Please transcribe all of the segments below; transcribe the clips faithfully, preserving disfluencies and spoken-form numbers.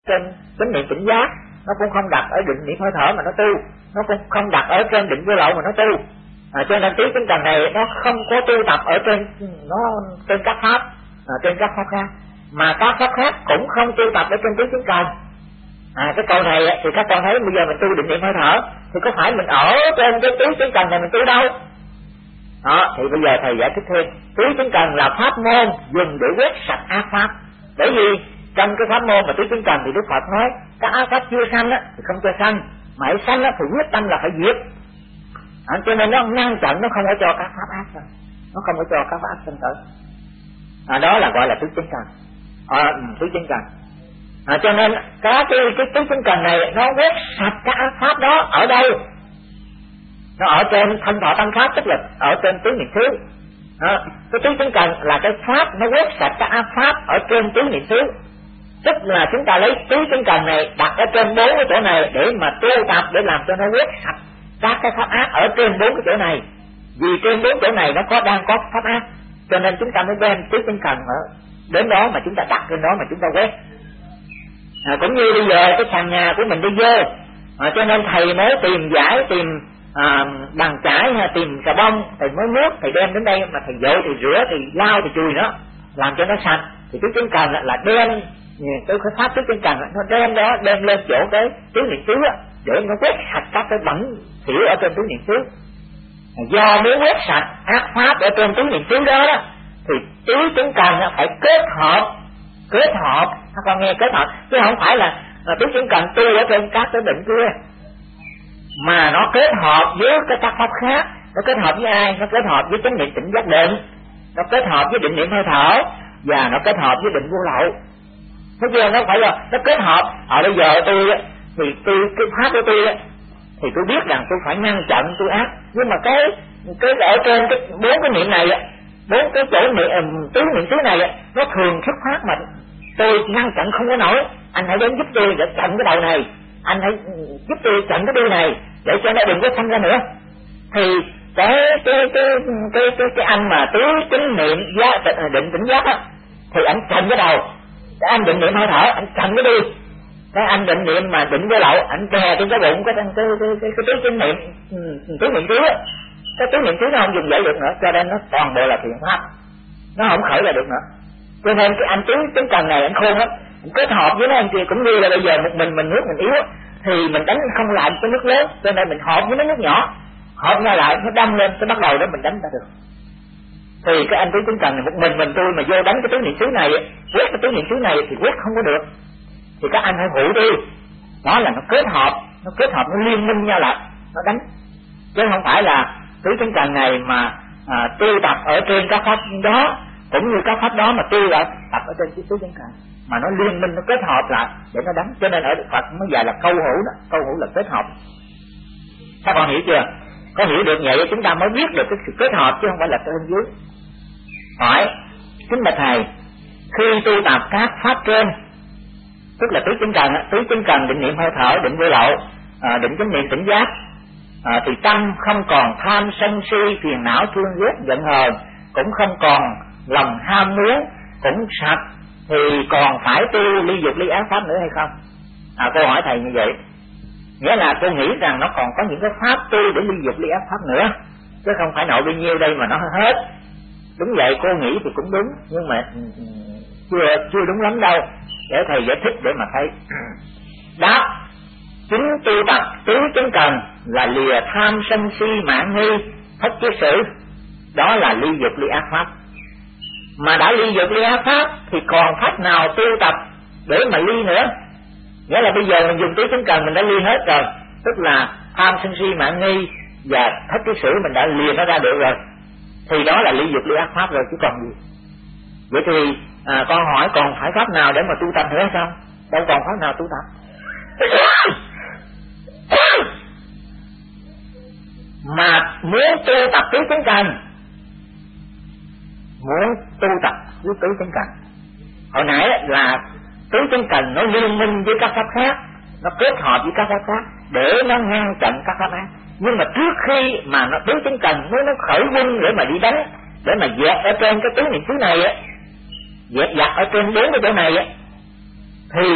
trên chánh niệm tỉnh giác, nó cũng không đặt ở định niệm hơi thở mà nó tu, nó cũng không đặt ở trên định vô lậu mà nó tu. À, cho nên tứ tinh cần này nó không có tu tập ở trên nó trên các pháp, à, trên các pháp khác, mà các pháp khác cũng không tu tập ở trên tứ tinh cần. À, cái câu này thì các con thấy bây giờ mình tu định niệm hơi thở thì có phải mình ở trên cái tứ tinh cần này mình tu đâu. Đó, thì bây giờ thầy giải thích thêm, tứ tinh cần là pháp môn dùng để quét sạch ác pháp. Bởi vì trong cái pháp môn mà tứ tinh cần thì Đức Phật nói các ác pháp chưa sanh á thì không cho sanh, mà hãy sanh á thì quyết tâm là phải diệt. À, cho nên nó ngăn chặn, nó không có cho các pháp ác, nó không có cho các pháp ác sanh tới. À, đó là gọi là tứ tinh cần. À, tứ tinh cần. À, cho nên cái cái cái tứ tinh cần này nó quét sạch các ác pháp đó ở đâu? Nó ở trên thanh thọ tâm pháp, tức là ở trên tứ niệm xứ. À, cái tứ tinh cần là cái pháp nó quét sạch các ác pháp ở trên tứ niệm xứ. Tức là chúng ta lấy tứ tinh cần này đặt ở trên bốn cái chỗ này để mà tu tập, để làm cho nó quét sạch các cái pháp ác ở trên bốn cái chỗ này. Vì trên bốn chỗ này nó có đang có pháp ác, cho nên chúng ta mới đem tứ tinh cần ở đến đó mà chúng ta đặt trên đó mà chúng ta quét. À, cũng như bây giờ cái sàn nhà của mình đi vô, à, cho nên thầy mới tìm giải, tìm à, bàn chải hay tìm xà bông, thầy mới nước, thầy đem đến đây mà thầy dội thì rửa thì lau thì chùi nó, làm cho nó sạch. Thì tứ tinh cần là đem cái pháp tứ tinh cần nó đem đó đem lên chỗ cái tứ niệm xứ để nó quét sạch các cái bẩn thỉu ở trên tứ niệm xứ. Do muốn quét sạch ác pháp ở trên tứ niệm xứ đó, đó thì tứ tinh cần phải kết hợp, kết hợp, các con nghe, kết hợp, chứ không phải là, là tứ tinh cần tu ở trên các cái bệnh kia, mà nó kết hợp với cái các pháp khác. Nó kết hợp với ai? Nó kết hợp với chánh niệm tỉnh giác định, nó kết hợp với định niệm hơi thở, và nó kết hợp với định vô lậu. Thấy chưa? Nó phải là nó kết hợp. Ở bây giờ tôi thì tôi cái pháp của tôi thì tôi biết rằng tôi phải ngăn chặn tôi ác, nhưng mà cái cái ở trên cái bốn cái niệm này, bốn cái chỗ niệm tứ niệm xứ này nó thường xuất phát mà tôi ngăn chặn không có nổi. Anh hãy đến giúp tôi để chặn cái đầu này, anh hãy giúp tôi chặn cái đuôi này để cho nó đừng có sanh ra nữa. Thì cái cái cái cái cái, cái anh mà tứ chánh niệm giác định tỉnh giác á, thì anh chặn cái đầu. Cái anh định niệm hơi thở, anh chặn cái đuôi. Cái anh định niệm mà định vô lậu, anh đè trên cái bụng cái cái cái cái, cái, cái tứ chánh niệm tứ niệm xứ á. Cái tứ niệm xứ nó không dùng dậy được nữa, cho nên nó toàn bộ là thiện pháp, nó không khởi ra được nữa. Cho nên cái anh tứ chánh cần này anh khôn lắm, kết hợp với mấy anh kia. Cũng như là bây giờ một mình mình nước mình yếu thì mình đánh không lại cái nước lớn, cho nên mình hợp với mấy nước nhỏ, hợp nhau lại nó đâm lên, cái bắt đầu đó mình đánh ra được. Thì cái anh tứ chánh cần này một mình mình tôi mà vô đánh cái tứ niệm xứ này, quét cái tứ niệm xứ này thì quét không có được. Thì các anh hãy phụ đi, đó là nó kết hợp, nó kết hợp nó liên minh nhau lại, nó đánh, chứ không phải là tứ chánh cần này mà à, tu tập ở trên các pháp đó, cũng như các pháp đó mà tu ở tập ở trên tứ chánh cần, mà nó liên minh, nó kết hợp lại để nó đánh. Cho nên ở Đức Phật mới dạy là câu hữu đó, câu hữu là kết hợp. Các con hiểu chưa? Có hiểu được vậy chúng ta mới biết được cái sự kết hợp, chứ không phải là trên dưới. Hỏi kính bạch thầy, khi tu tập các pháp trên, tức là tứ chánh cần, tứ chánh cần định niệm hơi thở, định vô lậu, à, định chánh niệm tỉnh giác, à, thì tâm không còn tham sân si phiền não thương ghét giận hờn, cũng không còn lòng ham muốn, cũng sạch, thì còn phải tu ly dục ly ác pháp nữa hay không? À, cô hỏi thầy như vậy, nghĩa là cô nghĩ rằng nó còn có những cái pháp tu để ly dục ly ác pháp nữa, chứ không phải nội bao nhiêu đây mà nó hết. Đúng vậy, cô nghĩ thì cũng đúng, nhưng mà chưa chưa đúng lắm đâu, để thầy giải thích để mà thấy. Đó, chính tu tập tứ chánh cần là lìa tham sân si mạn nghi thất kiết sử, đó là ly dục ly ác pháp. Mà đã ly dục ly ác pháp thì còn pháp nào tu tập để mà ly nữa? Nghĩa là bây giờ mình dùng tứ chánh cần mình đã ly hết rồi, tức là tham sân si mạn nghi và thất kiết sử mình đã lìa nó ra được rồi, thì đó là ly dục ly ác pháp rồi chứ còn gì. Vậy thì à, con hỏi còn phải pháp nào để mà tu tập nữa hay không? Đâu còn pháp nào tu tập. Mà muốn tu tập tứ chánh cần, muốn tu tập với tứ chánh cần, hồi nãy là tứ chánh cần nó liên minh với các pháp khác, nó kết hợp với các pháp khác để nó ngăn chặn các pháp ác. Nhưng mà trước khi mà nó tứ chánh cần nó nó khởi quân để mà đi đánh, để mà dẹp ở trên cái tứ niệm xứ này á, dẹp dặt ở trên bốn cái chỗ này á, thì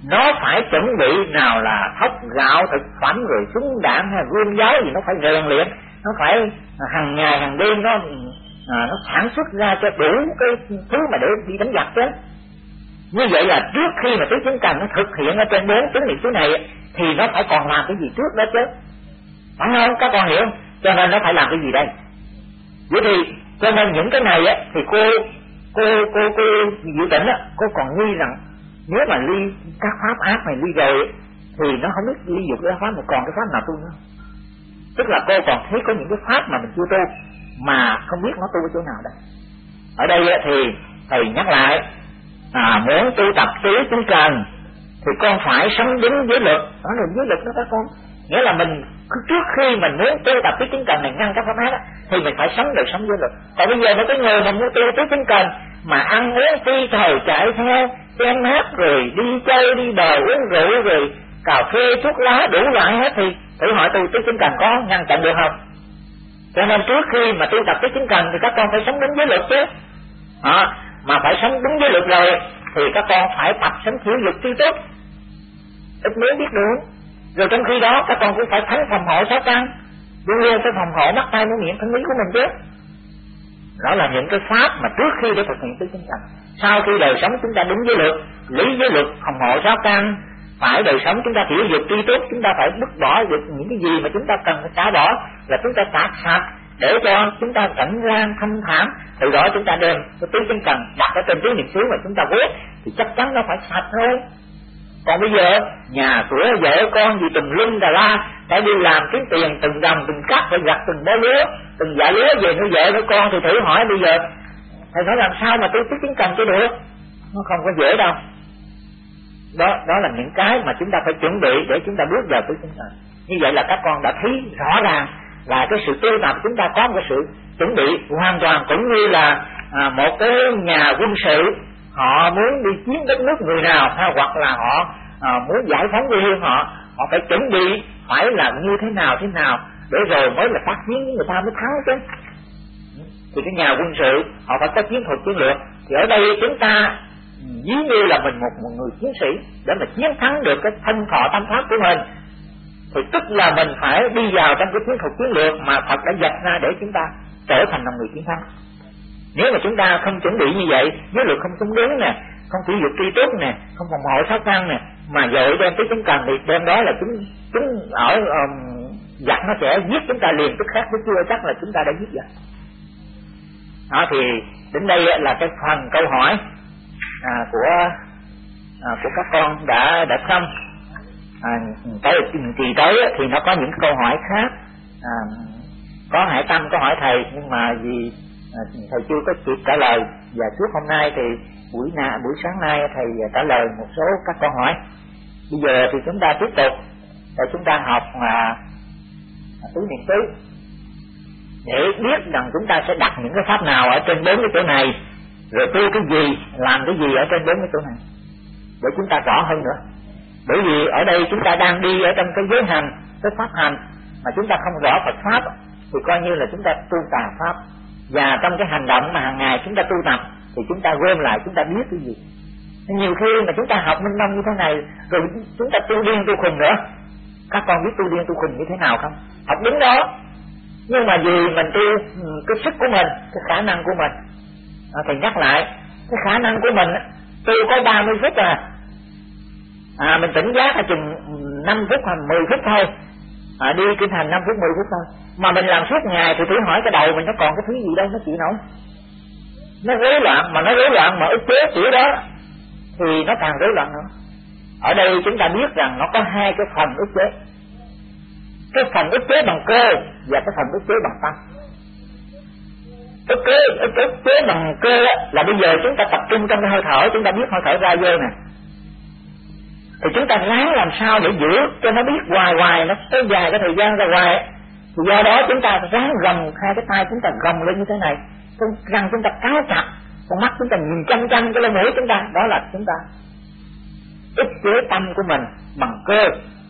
nó phải chuẩn bị nào là thóc gạo thực phẩm rồi súng đạn hay gươm giáo gì, nó phải rèn luyện, nó phải hàng ngày hàng đêm nó à, nó sản xuất ra cho đủ cái thứ mà để đi đánh giặc chứ. Như vậy là trước khi mà tứ chính cần nó thực hiện ở trên bốn tứ niệm xứ này thì nó phải còn làm cái gì trước đó chứ, phải không? Các con hiểu? Cho nên nó phải làm cái gì đây? Vậy thì cho nên những cái này á thì cô cô cô cô Diệu Tịnh á, cô còn nghi rằng nếu mà ly các pháp ác này ly rồi thì nó không biết ly dục cái pháp mà còn cái pháp nào tu nữa. Tức là cô còn thấy có những cái pháp mà mình chưa tu mà không biết nó tu ở chỗ nào đây. Ở đây á, thì thầy nhắc lại, à, muốn tu tập tứ chính cần thì con phải sống đúng với luật. Đó là với luật đó các con. Nghĩa là mình trước khi mình muốn tu tập tứ chính cần này ngăn các pháp ác thì mình phải sống được sống với luật. Còn bây giờ nó cái người mà muốn tu tứ chính cần mà ăn uống phi thời chạy theo xem hát rồi đi chơi đi bờ uống rượu rồi cà phê thuốc lá đủ loại hết thì thử hỏi tu tứ chính cần có ngăn chặn được không? Cho nên trước khi mà tu tập tứ chính cần thì các con phải sống đúng với luật chứ. À, mà phải sống đúng với luật rồi thì các con phải tập sống thiểu dục tri túc, ít mới biết được. Rồi trong khi đó các con cũng phải thánh phòng hộ sáu căn, luôn luôn phải phòng hộ mắt tai mũi miệng thân lý của mình chứ. Đó là những cái pháp mà trước khi để thực hiện tứ chính cần. Sau khi đời sống chúng ta đúng với luật, lý với luật, phòng hộ sáu căn, phải đời sống chúng ta thiểu dục tri túc, chúng ta phải vứt bỏ được những cái gì mà chúng ta cần phải xả bỏ, là chúng ta xả sạch để cho chúng ta cảnh rang thanh thản. Từ đó chúng ta đem cái tứ chính cần đặt ở trên tứ niệm xứ mà chúng ta quét thì chắc chắn nó phải sạch thôi. Còn bây giờ nhà cửa vợ con gì tùm lum đà la, phải đi làm kiếm tiền từng đồng từng cắt, phải gặt từng bó lúa, từng dạ lúa về nuôi vợ nuôi con, thì thử hỏi bây giờ thầy nói làm sao mà tôi tứ chính cần cho được? Nó không có dễ đâu. Đó đó là những cái mà chúng ta phải chuẩn bị để chúng ta bước vào tứ chính cần. Như vậy là các con đã thấy rõ ràng là cái sự tu tập chúng ta có một cái sự chuẩn bị hoàn toàn, cũng như là à, một cái nhà quân sự họ muốn đi chiến đất nước người nào, hay hoặc là họ à, muốn giải phóng quê hương họ, họ phải chuẩn bị phải là như thế nào thế nào để rồi mới là tác chiến với người ta mới thắng chứ. Thì cái nhà quân sự họ phải có chiến thuật chiến lược. Thì ở đây chúng ta ví như là mình một, một người chiến sĩ để mà chiến thắng được cái thân thọ tâm pháp của mình, thì tức là mình phải đi vào trong cái chiến thuật chiến lược mà Phật đã dạch ra để chúng ta trở thành là người chiến thắng. Nếu mà chúng ta không chuẩn bị như vậy, với luật không sống đúng nè, không chỉ dục tri túc nè, không phòng hộ sáu căn nè, mà dội đem tứ chính cần thì đem đó là chúng chúng ở um, giặc nó sẽ giết chúng ta liền tức khắc, chứ chưa chắc là chúng ta đã giết giặc. Đó thì đến đây là cái phần câu hỏi à, của à, của các con đã đã xong. À, tới kỳ tới thì nó có những câu hỏi khác, à, có Hải Tâm có hỏi thầy nhưng mà vì à, thầy chưa có kịp trả lời, và suốt hôm nay thì buổi na buổi sáng nay thầy trả lời một số các câu hỏi. Bây giờ thì chúng ta tiếp tục để chúng ta học à, tứ niệm xứ để biết rằng chúng ta sẽ đặt những cái pháp nào ở trên bốn cái chỗ này, rồi tu cái gì, làm cái gì ở trên bốn cái chỗ này để chúng ta rõ hơn nữa. Bởi vì ở đây chúng ta đang đi ở trong cái giới hành, cái pháp hành mà chúng ta không rõ Phật pháp thì coi như là chúng ta tu tà pháp. Và trong cái hành động mà hàng ngày chúng ta tu tập thì chúng ta gom lại chúng ta biết cái gì. Nhiều khi mà chúng ta học minh mông như thế này rồi chúng ta tu điên tu khùng nữa. Các con biết tu điên tu khùng như thế nào không? Học đúng đó, nhưng mà vì mình tu cái sức của mình, cái khả năng của mình. À, thầy nhắc lại, cái khả năng của mình tu có ba mươi phút à. À, mình tỉnh giác là chừng năm phút hoặc mười phút thôi, à, đi kinh hành năm phút mười phút thôi, mà mình làm suốt ngày thì thử hỏi cái đầu mình nó còn cái thứ gì đâu nó chịu nổi, nó rối loạn, mà nó rối loạn mà ức chế kiểu đó thì nó càng rối loạn nữa. Ở đây chúng ta biết rằng nó có hai cái phần ức chế, cái phần ức chế bằng cơ và cái phần ức chế bằng tâm. Ức chế ức, ức chế bằng cơ là bây giờ chúng ta tập trung trong cái hơi thở, chúng ta biết hơi thở ra vô nè, thì chúng ta ráng làm sao để giữ cho nó biết hoài hoài, nó tới dài cái thời gian ra hoài. Thì do đó chúng ta ráng gồng hai cái tay chúng ta gồng lên như thế này, con răng chúng ta cáo chặt, con mắt chúng ta nhìn chăm chăm cái lỗ mũi chúng ta, đó là chúng ta ức chế tâm của mình bằng cơ.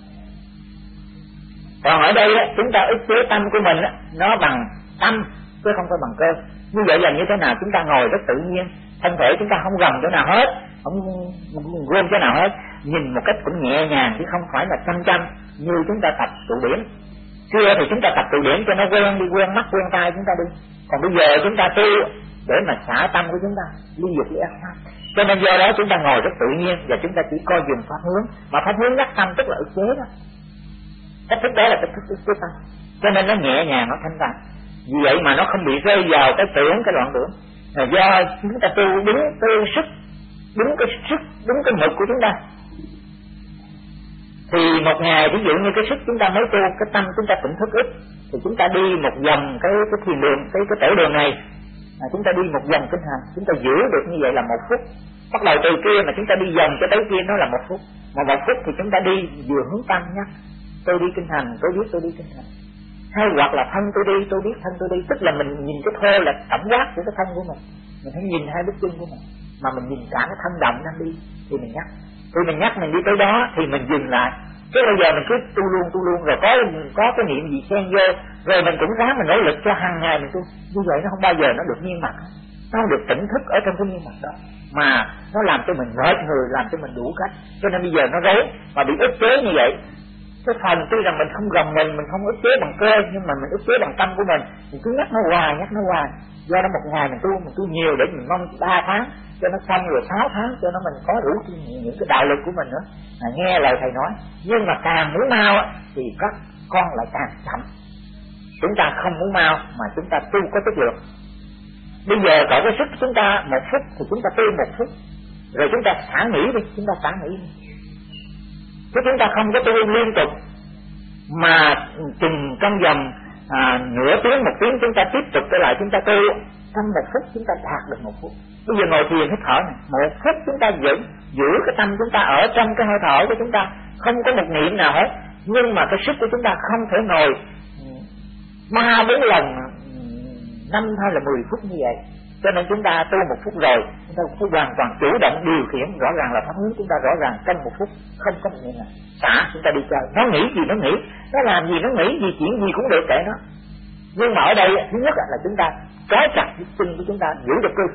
Còn ở đây chúng ta ức chế tâm của mình nó bằng tâm chứ không phải bằng cơ. Như vậy là như thế nào? Chúng ta ngồi rất tự nhiên, thân thể chúng ta không gồng chỗ nào hết, không gom chỗ nào hết, nhìn một cách cũng nhẹ nhàng chứ không phải là chăm chăm như chúng ta tập tụ điển. Xưa thì chúng ta tập tụ điển cho nó quen đi, quen mắt quen tai chúng ta đi. Còn bây giờ chúng ta tu để mà xả tâm của chúng ta ly dục ly ác pháp. Cho nên do đó chúng ta ngồi rất tự nhiên và chúng ta chỉ coi dùng pháp hướng, mà pháp hướng nhắc tâm tức là ức chế đó. Cách thức đó là cách thức ức chế tâm, cho nên nó nhẹ nhàng, nó thanh thản. Vì vậy mà nó không bị rơi vào cái tưởng, cái loạn tưởng. Là do chúng ta tu đúng cái sức, đúng cái sức, đúng cái mực của chúng ta. Thì một ngày ví dụ như cái sức chúng ta mới tu, cái tâm chúng ta tỉnh thức ít, thì chúng ta đi một vòng cái cái thiền đường, cái cái tổ đường này, à, chúng ta đi một vòng kinh hành, chúng ta giữ được như vậy là một phút. Bắt đầu từ kia mà chúng ta đi vòng cho tới kia nó là một phút. Mà một phút thì chúng ta đi vừa hướng tâm nhé. Tôi đi kinh hành, tôi biết tôi đi kinh hành. Hay hoặc là thân tôi đi, tôi biết thân tôi đi. Tức là mình nhìn cái thơ là tổng quát của cái thân của mình. Mình phải nhìn hai bước chân của mình, mà mình nhìn cả cái thân động đang đi thì mình nhắc. Khi mình nhắc mình đi tới đó thì mình dừng lại. Chứ bây giờ mình cứ tu luôn tu luôn rồi có có cái niệm gì xen vô, rồi mình cũng ráng mình nỗ lực cho hàng ngày mình tu. Như vậy nó không bao giờ nó được nhiên mặt, nó không được tỉnh thức ở trong cái nhiên mặt đó, mà nó làm cho mình mệt người, làm cho mình đủ cách. Cho nên bây giờ nó rối mà bị ức chế như vậy. Cái phần tuy rằng mình không gồng mình, mình không ức chế bằng cơ, nhưng mà mình ức chế bằng tâm của mình. Mình cứ nhắc nó hoài, nhắc nó hoài. Do đó một ngày mình tu, mình tu nhiều để mình mong ba tháng cho nó xong, rồi sáu tháng cho nó mình có đủ những cái đạo lực của mình nữa, à, nghe lời thầy nói. Nhưng mà càng muốn mau thì các con lại càng chậm. Chúng ta không muốn mau mà chúng ta tu có chất lượng. Bây giờ có cái sức chúng ta một phút thì chúng ta tu một phút, rồi chúng ta xả nghỉ đi, chúng ta xả nghỉ đi. Chứ chúng ta không có tu liên tục mà chừng trong vòng à, nửa tiếng, một tiếng chúng ta tiếp tục trở lại chúng ta tu. Trong một phút chúng ta đạt được một phút. Bây giờ ngồi thiền hít thở này, một phút chúng ta giữ giữ cái tâm chúng ta ở trong cái hơi thở của chúng ta, không có một niệm nào hết. Nhưng mà cái sức của chúng ta không thể ngồi ba bốn lần năm hay là mười phút như vậy. Cho nên chúng ta tu một phút rồi chúng ta phải hoàn toàn chủ động điều khiển. Rõ ràng là pháp hướng chúng ta rõ ràng trong một phút không có một niệm nào. Xả chúng ta đi chơi, nó nghĩ gì nó nghĩ, nó làm gì nó nghĩ gì, chuyện gì cũng được kệ nó. Nhưng mà ở đây thứ nhất là chúng ta trói chặt cái chân của chúng ta, giữ được cư.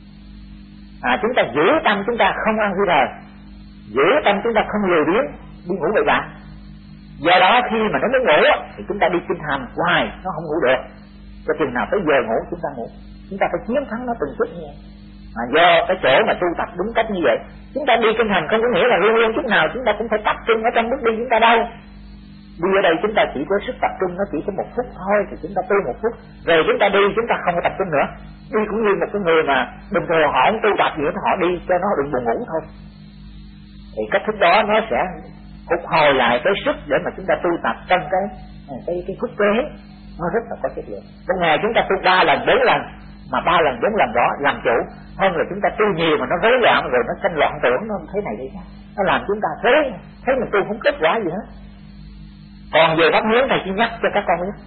À, chúng ta giữ tâm chúng ta không ăn hư đời, giữ tâm chúng ta không lười biếng đi ngủ bậy bạ. Do đó khi mà nó mới ngủ thì chúng ta đi kinh hành hoài nó không ngủ được. Cho chừng nào tới giờ ngủ chúng ta ngủ. Chúng ta phải chiến thắng nó từng chút như vậy. Mà do cái chỗ mà tu tập đúng cách như vậy, chúng ta đi kinh hành không có nghĩa là luôn luôn chút nào chúng ta cũng phải tập trung ở trong bước đi chúng ta đâu. Đi ở đây chúng ta chỉ có sức tập trung nó chỉ có một phút thôi, thì chúng ta tu một phút, rồi chúng ta đi chúng ta không có tập trung nữa. Đi cũng như một cái người mà bình thường họ không tu tập gì hết, họ đi cho nó đừng buồn ngủ thôi. Thì cách thức đó nó sẽ phục hồi lại cái sức để mà chúng ta tu tập trong cái cái cái phút kế, nó rất là có chất lượng. Một ngày chúng ta tu ba lần bốn lần, mà ba lần bốn lần đó làm chủ, hơn là chúng ta tu nhiều mà nó rối loạn rồi nó sanh loạn tưởng, nó thế này đi, nó làm chúng ta thế thấy mình tu không kết quả gì hết. Còn về pháp hướng thầy chỉ nhắc cho các con biết,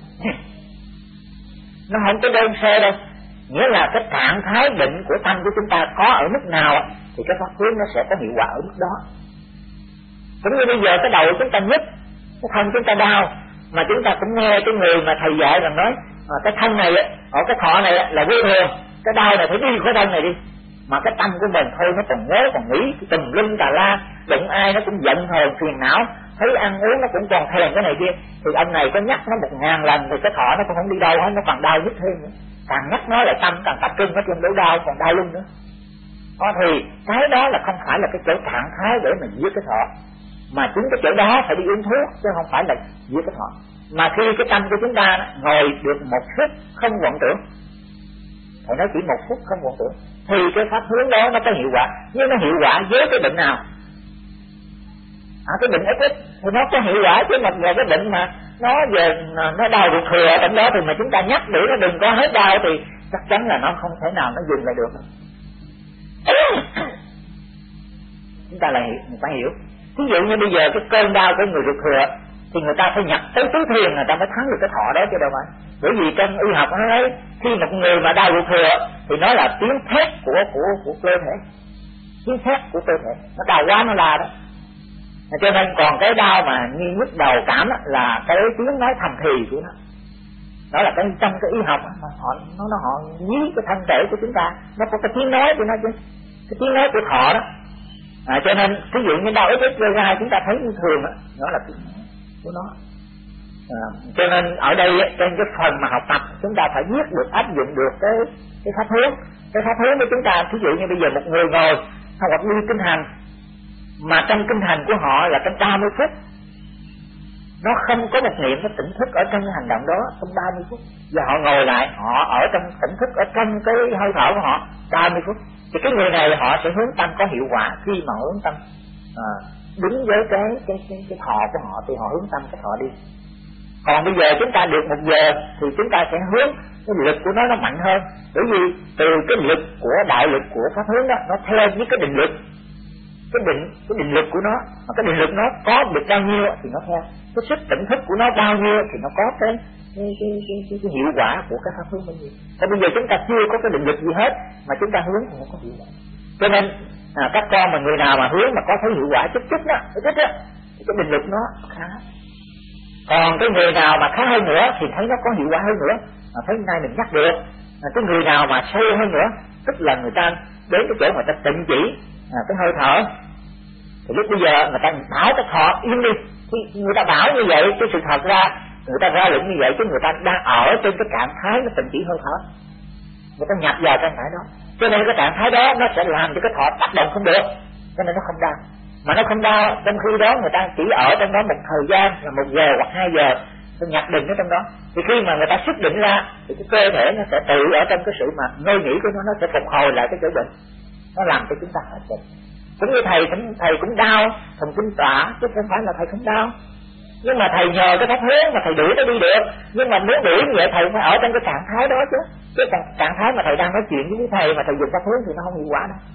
nó không có đơn sơ đâu, nghĩa là cái trạng thái định của tâm của chúng ta có ở mức nào thì cái pháp hướng nó sẽ có hiệu quả ở mức đó. Cũng như bây giờ cái đầu chúng ta nhức, cái thân chúng ta đau, mà chúng ta cũng nghe cái người mà thầy dạy rằng nói à, cái thân này ở cái thọ này là vô thường, cái đau này phải đi khỏi thân này đi. Mà cái tâm của mình thôi nó còn nhớ còn nghĩ tùm lum tà la, đụng ai nó cũng giận hờn phiền não, thấy ăn uống nó cũng còn thèm cái này kia. Thì ông này có nhắc nó một ngàn lần thì cái thọ nó cũng không đi đâu hết, nó còn đau nhất thêm nữa. Càng nhắc nó lại tâm càng tập trung ở trên chỗ đau, còn đau lưng nữa. Đó thì cái đó là không phải là cái chỗ trạng thái để mà giết cái thọ, mà chính cái chỗ đó phải đi uống thuốc chứ không phải là giết cái thọ. Mà khi cái tâm của chúng ta ngồi được một phút không vọng tưởng, thì nó chỉ một phút không vọng tưởng, thì cái pháp hướng đó nó có hiệu quả. Nhưng nó hiệu quả với cái bệnh nào? À, cái bệnh ích thì nó có hiệu quả, chứ mà về cái bệnh mà nó về nó đau ruột thừa ở trong đó thì mà chúng ta nhắc để nó đừng có hết đau thì chắc chắn là nó không thể nào nó dừng lại được. Chúng ta là người ta hiểu. Ví dụ như bây giờ cái cơn đau của người ruột thừa thì người ta phải nhập tới tứ thiền người ta mới thắng được cái thọ đó chứ đâu phải. Bởi vì trong y học nó nói khi một người mà đau ruột thừa thì nó là tiếng thét của của của cơ thể, tiếng thét của cơ thể, nó đau quá nó là đó. Cho nên còn cái đau mà như nhức đầu cảm là cái tiếng nói thầm thì của nó. Đó là cái trong cái y học mà họ nó nó họ dí cái thân thể của chúng ta, nó có cái tiếng nói của nó chứ, cái tiếng nói của thọ đó. À, cho nên ví dụ như đau ít ít gây ra chúng ta thấy như thường đó, đó là của nó. À, cho nên ở đây trên cái phần mà học tập chúng ta phải biết được áp dụng được cái cái pháp hướng. Cái pháp hướng của chúng ta, ví dụ như bây giờ một người ngồi hoặc đi kinh hành, mà trong kinh hành của họ là trong ba mươi phút, nó không có một niệm nó tỉnh thức ở trong cái hành động đó trong ba mươi phút, và họ ngồi lại họ ở trong tỉnh thức ở trong cái hơi thở của họ ba mươi phút, thì cái người này họ sẽ hướng tâm có hiệu quả khi mà hướng tâm à, đúng với cái cái cái cái thọ của họ thì họ hướng tâm cái thọ đi. Còn bây giờ chúng ta được một giờ thì chúng ta sẽ hướng cái lực của nó nó mạnh hơn, bởi vì từ cái lực của đại lực của pháp hướng đó nó theo với cái định lực, cái định cái định lực của nó, mà cái định lực nó có được bao nhiêu thì nó theo cái sức tỉnh thức của nó bao nhiêu thì nó có cái cái cái cái, cái, cái hiệu quả của cái pháp hướng bao nhiêu. Còn bây giờ chúng ta chưa có cái định lực gì hết mà chúng ta hướng thì nó có hiệu quả. Cho nên à, các con mà người nào mà hướng mà có thấy hiệu quả chút chút đó, chút đó thì cái định lực nó khá. Còn cái người nào mà khá hơn nữa thì thấy nó có hiệu quả hơn nữa, mà thấy nay mình nhắc được. À, cái người nào mà sâu hơn nữa, tức là người ta đến cái chỗ người ta tịnh chỉ à, cái hơi thở, thì lúc bây giờ người ta bảo cái thọ yên đi, thì người ta bảo như vậy cái sự thật ra người ta ra lệnh như vậy chứ người ta đang ở trên cái trạng thái nó tịnh chỉ hơi thở, người ta nhập vào trạng thái đó, cho nên cái trạng thái đó nó sẽ làm cho cái thọ tác động không được, cho nên nó không đau. Mà nó không đau, trong khi đó người ta chỉ ở trong đó một thời gian là một giờ hoặc hai giờ, tôi nhập định ở trong đó, thì khi mà người ta xuất định ra thì cái cơ thể nó sẽ tự ở trong cái sự mà ngơi nghỉ của nó, nó sẽ phục hồi lại cái chỗ bệnh, nó làm cho chúng ta hết bệnh. Cũng như thầy cũng thầy cũng đau thần kinh tỏa, chứ không phải là thầy không đau, nhưng mà thầy nhờ cái pháp hướng mà thầy đuổi nó đi được, nhưng mà muốn đuổi như vậy thầy phải ở trong cái trạng thái đó chứ, cái trạng thái mà thầy đang nói chuyện với thầy mà thầy dùng pháp hướng thì nó không hiệu quả đâu.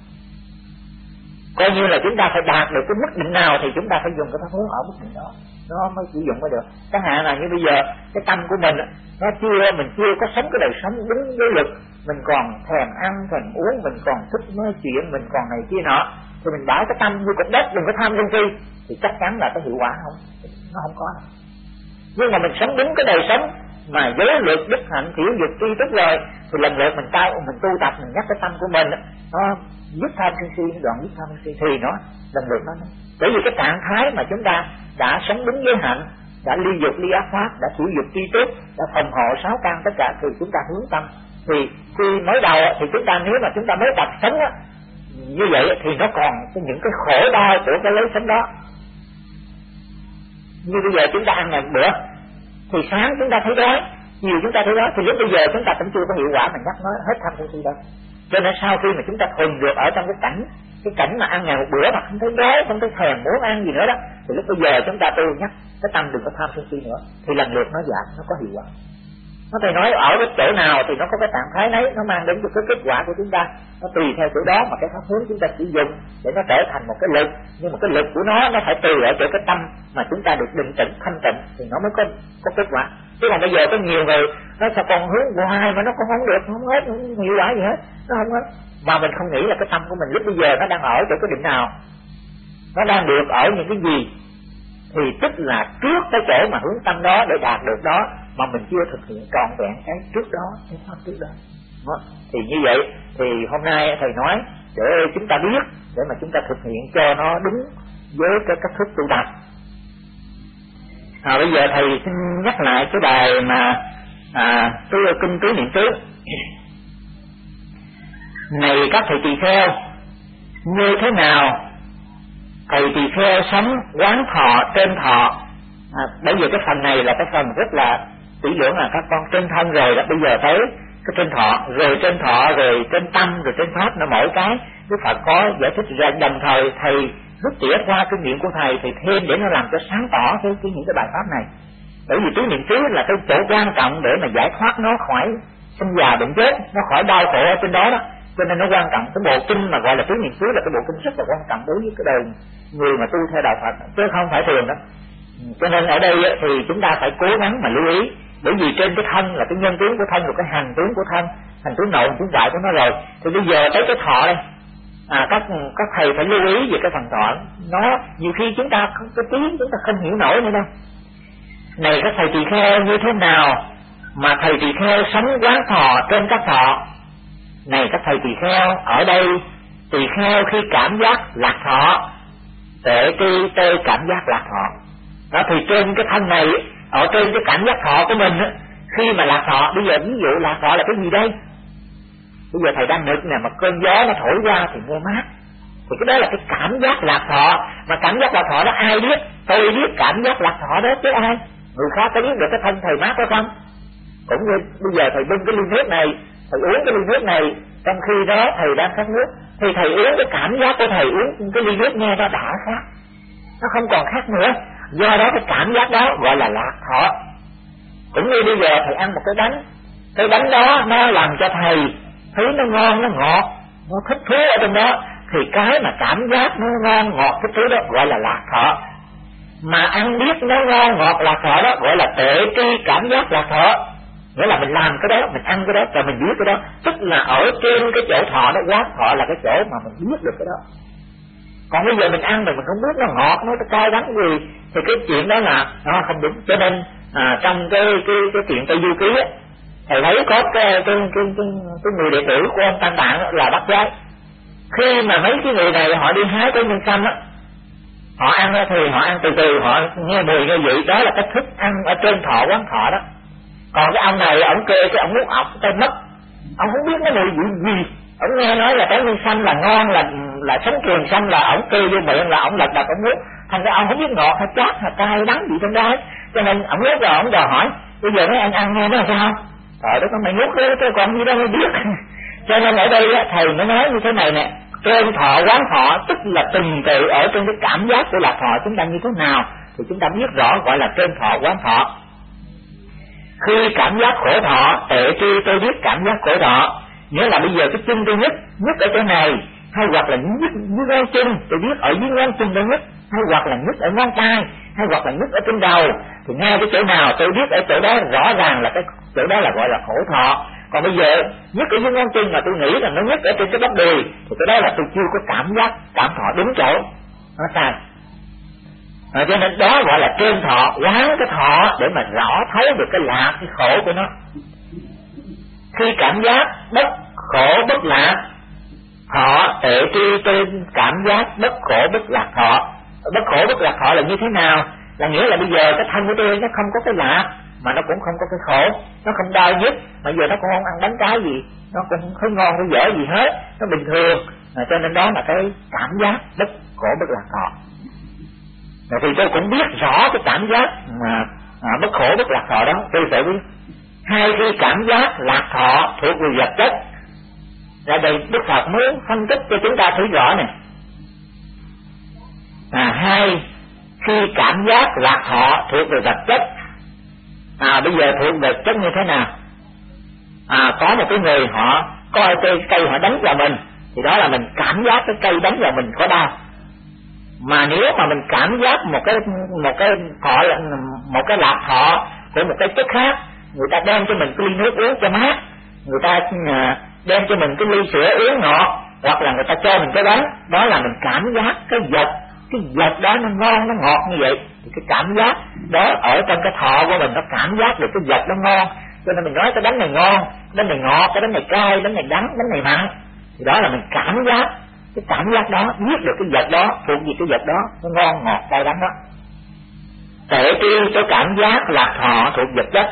Coi như là chúng ta phải đạt được cái mức định nào thì chúng ta phải dùng cái pháp hướng ở mức định đó, nó mới sử dụng mới được. Chẳng hạn là như bây giờ cái tâm của mình nó chưa, mình chưa có sống cái đời sống đúng với lực, mình còn thèm ăn thèm uống, mình còn thích nói chuyện, mình còn này kia nọ, thì mình bảo cái tâm như cục đất đừng có tham sân si thì chắc chắn là cái hiệu quả không, nó không có. Nhưng mà mình sống đúng cái đời sống mà giới luật đức hạnh thiểu dục tri túc rồi thì lần lượt mình cao mình tu tập, mình nhắc cái tâm của mình nó dứt tham sân si, đoạn dứt tham sân si thì nó lần lượt nó, bởi vì cái trạng thái mà chúng ta đã sống đúng với hạnh, đã ly dục ly ác pháp, đã thiểu dục tri túc, đã phòng hộ sáu căn tất cả, thì chúng ta hướng tâm. Thì khi mới đầu thì chúng ta nếu mà chúng ta mới tập sống á như vậy thì nó còn những cái khổ đau của cái lối sống đó. Như bây giờ chúng ta ăn ngày một bữa thì sáng chúng ta thấy đói, chiều chúng ta thấy đói, thì lúc bây giờ chúng ta cũng chưa có hiệu quả mình nhắc nói hết tham sân si đâu. Cho nên sau khi mà chúng ta thuần được ở trong cái cảnh cái cảnh mà ăn ngày một bữa mà không thấy đói, không thấy thèm muốn ăn gì nữa đó, thì lúc bây giờ chúng ta tu nhắc cái tâm đừng có tham sân si nữa, thì lần lượt nó giảm, nó có hiệu quả. Nó thầy nói ở cái chỗ nào thì nó có cái trạng thái đấy, nó mang đến cái kết quả của chúng ta, nó tùy theo chỗ đó mà cái pháp hướng chúng ta sử dụng để nó trở thành một cái lực, nhưng mà cái lực của nó nó phải từ ở chỗ cái tâm mà chúng ta được định tĩnh thanh tịnh thì nó mới có có kết quả. Chứ còn bây giờ có nhiều người nó sao còn hướng hoài mà nó cũng không được, không hết, không hiệu quả gì hết, nó không hết, mà mình không nghĩ là cái tâm của mình lúc bây giờ nó đang ở chỗ cái định nào, nó đang được ở những cái gì, thì tức là trước cái chỗ mà hướng tâm đó để đạt được đó mà mình chưa thực hiện trọn vẹn cái trước đó, cái pháp trước đó. Đó. Thì như vậy thì hôm nay thầy nói để chúng ta biết, để mà chúng ta thực hiện cho nó đúng với cái cách thức tu tập. À, bây giờ thầy xin nhắc lại cái bài mà à, tứ kinh tứ niệm xứ. Này các thầy tỳ kheo, như thế nào thầy tỳ kheo sống quán thọ trên thọ. À, bởi vì cái phần này là cái phần rất là kỹ lưỡng, là các con trên thân rồi đó, bây giờ tới cái trên thọ, rồi trên thọ, rồi trên tâm, rồi trên pháp, nó mỗi cái Đức Phật có giải thích ra, đồng thời thầy rút tỉa qua kinh nghiệm của thầy thì thêm để nó làm cho sáng tỏ cái, cái những cái bài pháp này. Bởi vì tứ niệm xứ là cái chỗ quan trọng để mà giải thoát nó khỏi sinh già bệnh chết, nó khỏi đau khổ ở trên đó đó, cho nên nó quan trọng. Cái bộ kinh mà gọi là tứ niệm xứ là cái bộ kinh rất là quan trọng đối với cái đời người mà tu theo đạo Phật, chứ không phải thường đó. Cho nên ở đây thì chúng ta phải cố gắng mà lưu ý, bởi vì trên cái thân là cái nhân tướng của thân, rồi cái hành tướng của thân, hành tướng nội, hành tướng ngoại của nó rồi, thì bây giờ tới cái thọ đây, à, các các thầy phải lưu ý về cái phần thọ. Nó nhiều khi chúng ta không có tiếng, chúng ta không hiểu nổi nữa đâu. Này các thầy tỳ kheo, như thế nào mà thầy tỳ kheo sống quán thọ trên các thọ. Này các thầy tỳ kheo, ở đây tỳ kheo khi cảm giác lạc thọ, tệ tri tê cảm giác lạc thọ. Đó thì trên cái thân này, ở trên cái cảm giác thọ của mình á, khi mà lạc thọ, bây giờ ví dụ lạc thọ là cái gì đây? Bây giờ thầy đang nực nè, mà cơn gió nó thổi qua thì nghe mát, thì cái đó là cái cảm giác lạc thọ. Mà cảm giác lạc thọ đó ai biết? Tôi biết cảm giác lạc thọ đó chứ ai? Người khác có biết được cái thân thầy mát hay không? Cũng như bây giờ thầy bưng cái ly nước này, thầy uống cái ly nước này, trong khi đó thầy đang khát nước, thì thầy uống cái cảm giác của thầy uống cái ly nước nghe nó đã khác, nó không còn khác nữa. Do đó cái cảm giác đó gọi là lạc thọ. Cũng như bây giờ thầy ăn một cái bánh, cái bánh đó nó làm cho thầy thấy nó ngon, nó ngọt, nó thích thú ở trong đó, thì cái mà cảm giác nó ngon ngọt thích thú đó gọi là lạc thọ. Mà ăn biết nó ngon ngọt lạc thọ đó gọi là tệ tri cảm giác lạc thọ. Nghĩa là mình làm cái đó, mình ăn cái đó và mình biết cái đó, tức là ở trên cái chỗ thọ đó, quán thọ là cái chỗ mà mình biết được cái đó. Còn bây giờ mình ăn mà mình không biết nó ngọt, nó cay đắng gì, thì cái chuyện đó là nó không đúng. Cho nên à, trong cái cái cái chuyện Tây Du Ký á, thầy thấy có cái cái cái, cái, cái người đệ tử của ông Tam Tạng là bác gái. Khi mà mấy cái người này họ đi hái cái nhân sâm á, họ ăn thì họ ăn từ từ, họ nghe mùi nghe vị, đó là cái thức ăn ở trên thọ quán thọ đó. Còn cái ông này ông kê cái ông nuốt ọc tay mất, ông không biết cái mùi vị gì. Ông nghe nói là trái nhân sâm là ngon, là là sống trường xanh, là ông kê vô miệng là ông lật đật ông nuốt. Thành ra ông không biết ngọt hay chát hay cay đắng gì trong đó hết. Cho nên ông nuốt rồi ông đòi hỏi bây giờ mấy anh ăn nghe nó là sao? Trời đất, mày nuốt cái cái con gì đó mới biết. Cho nên ở đây á, thầy mới nói như thế này nè, trên thọ quán thọ tức là từng tự ở trên cái cảm giác của lạc thọ chúng ta như thế nào thì chúng ta biết rõ, gọi là trên thọ quán thọ. Khi cảm giác khổ thọ, tệ tri tôi biết cảm giác khổ thọ, nghĩa là bây giờ cái chân tôi nhức, nhức ở chỗ này, hay hoặc là nhức dưới ngón chân, tôi biết ở dưới ngón chân tôi nhức, hay hoặc là nhức ở ngón tay, hay hoặc là nhức ở trên đầu, thì ngay cái chỗ nào tôi biết ở chỗ đó rõ ràng là cái chỗ đó là gọi là khổ thọ. Còn bây giờ nhức ở dưới ngón chân mà tôi nghĩ là nó nhức ở trên cái bắp đùi, thì cái đó là tôi chưa có cảm giác cảm thọ đúng chỗ, nó sai. À, cho nên đó gọi là trên thọ, quán cái thọ để mà rõ thấu được cái lạc, cái khổ của nó. Khi cảm giác bất khổ bất lạc thọ, tệ tri trên cảm giác bất khổ bất lạc thọ. Bất khổ bất lạc thọ là như thế nào? Là nghĩa là bây giờ cái thân của tôi nó không có cái lạc, mà nó cũng không có cái khổ, nó không đau nhức, mà giờ nó cũng không ăn bánh trái gì, nó cũng không ngon không dở gì hết, nó bình thường. À, cho nên đó là cái cảm giác bất khổ bất lạc thọ. Rồi thì tôi cũng biết rõ cái cảm giác mà à, bất khổ bất lạc thọ đó, tôi phải biết. Hai khi cảm giác lạc thọ thuộc về vật chất, ra đây Đức Phật muốn phân tích cho chúng ta thấy rõ này. À, hai khi cảm giác lạc thọ thuộc về vật chất. À, bây giờ thuộc về vật chất như thế nào? À, có một cái người họ coi cây cây họ đánh vào mình, thì đó là mình cảm giác cái cây đánh vào mình có đau. Mà nếu mà mình cảm giác một cái một cái thọ một cái lạc thọ của một cái chất khác, người ta đem cho mình cái ly nước uống cho mát, người ta đem cho mình cái ly sữa uống ngọt, hoặc là người ta cho mình cái bánh, đó là mình cảm giác cái vật, cái vật đó nó ngon nó ngọt như vậy, thì cái cảm giác đó ở trong cái thọ của mình nó cảm giác được cái vật nó ngon, cho nên mình nói cái bánh này ngon, bánh này ngọt, cái bánh này cay, bánh này đắng, bánh này mặn, thì đó là mình cảm giác. Cái cảm giác đó, biết được cái vật đó thuộc về cái vật đó, nó ngon ngọt cay đắng đó. Tệ tri cho cảm giác lạc thọ thuộc vật chất.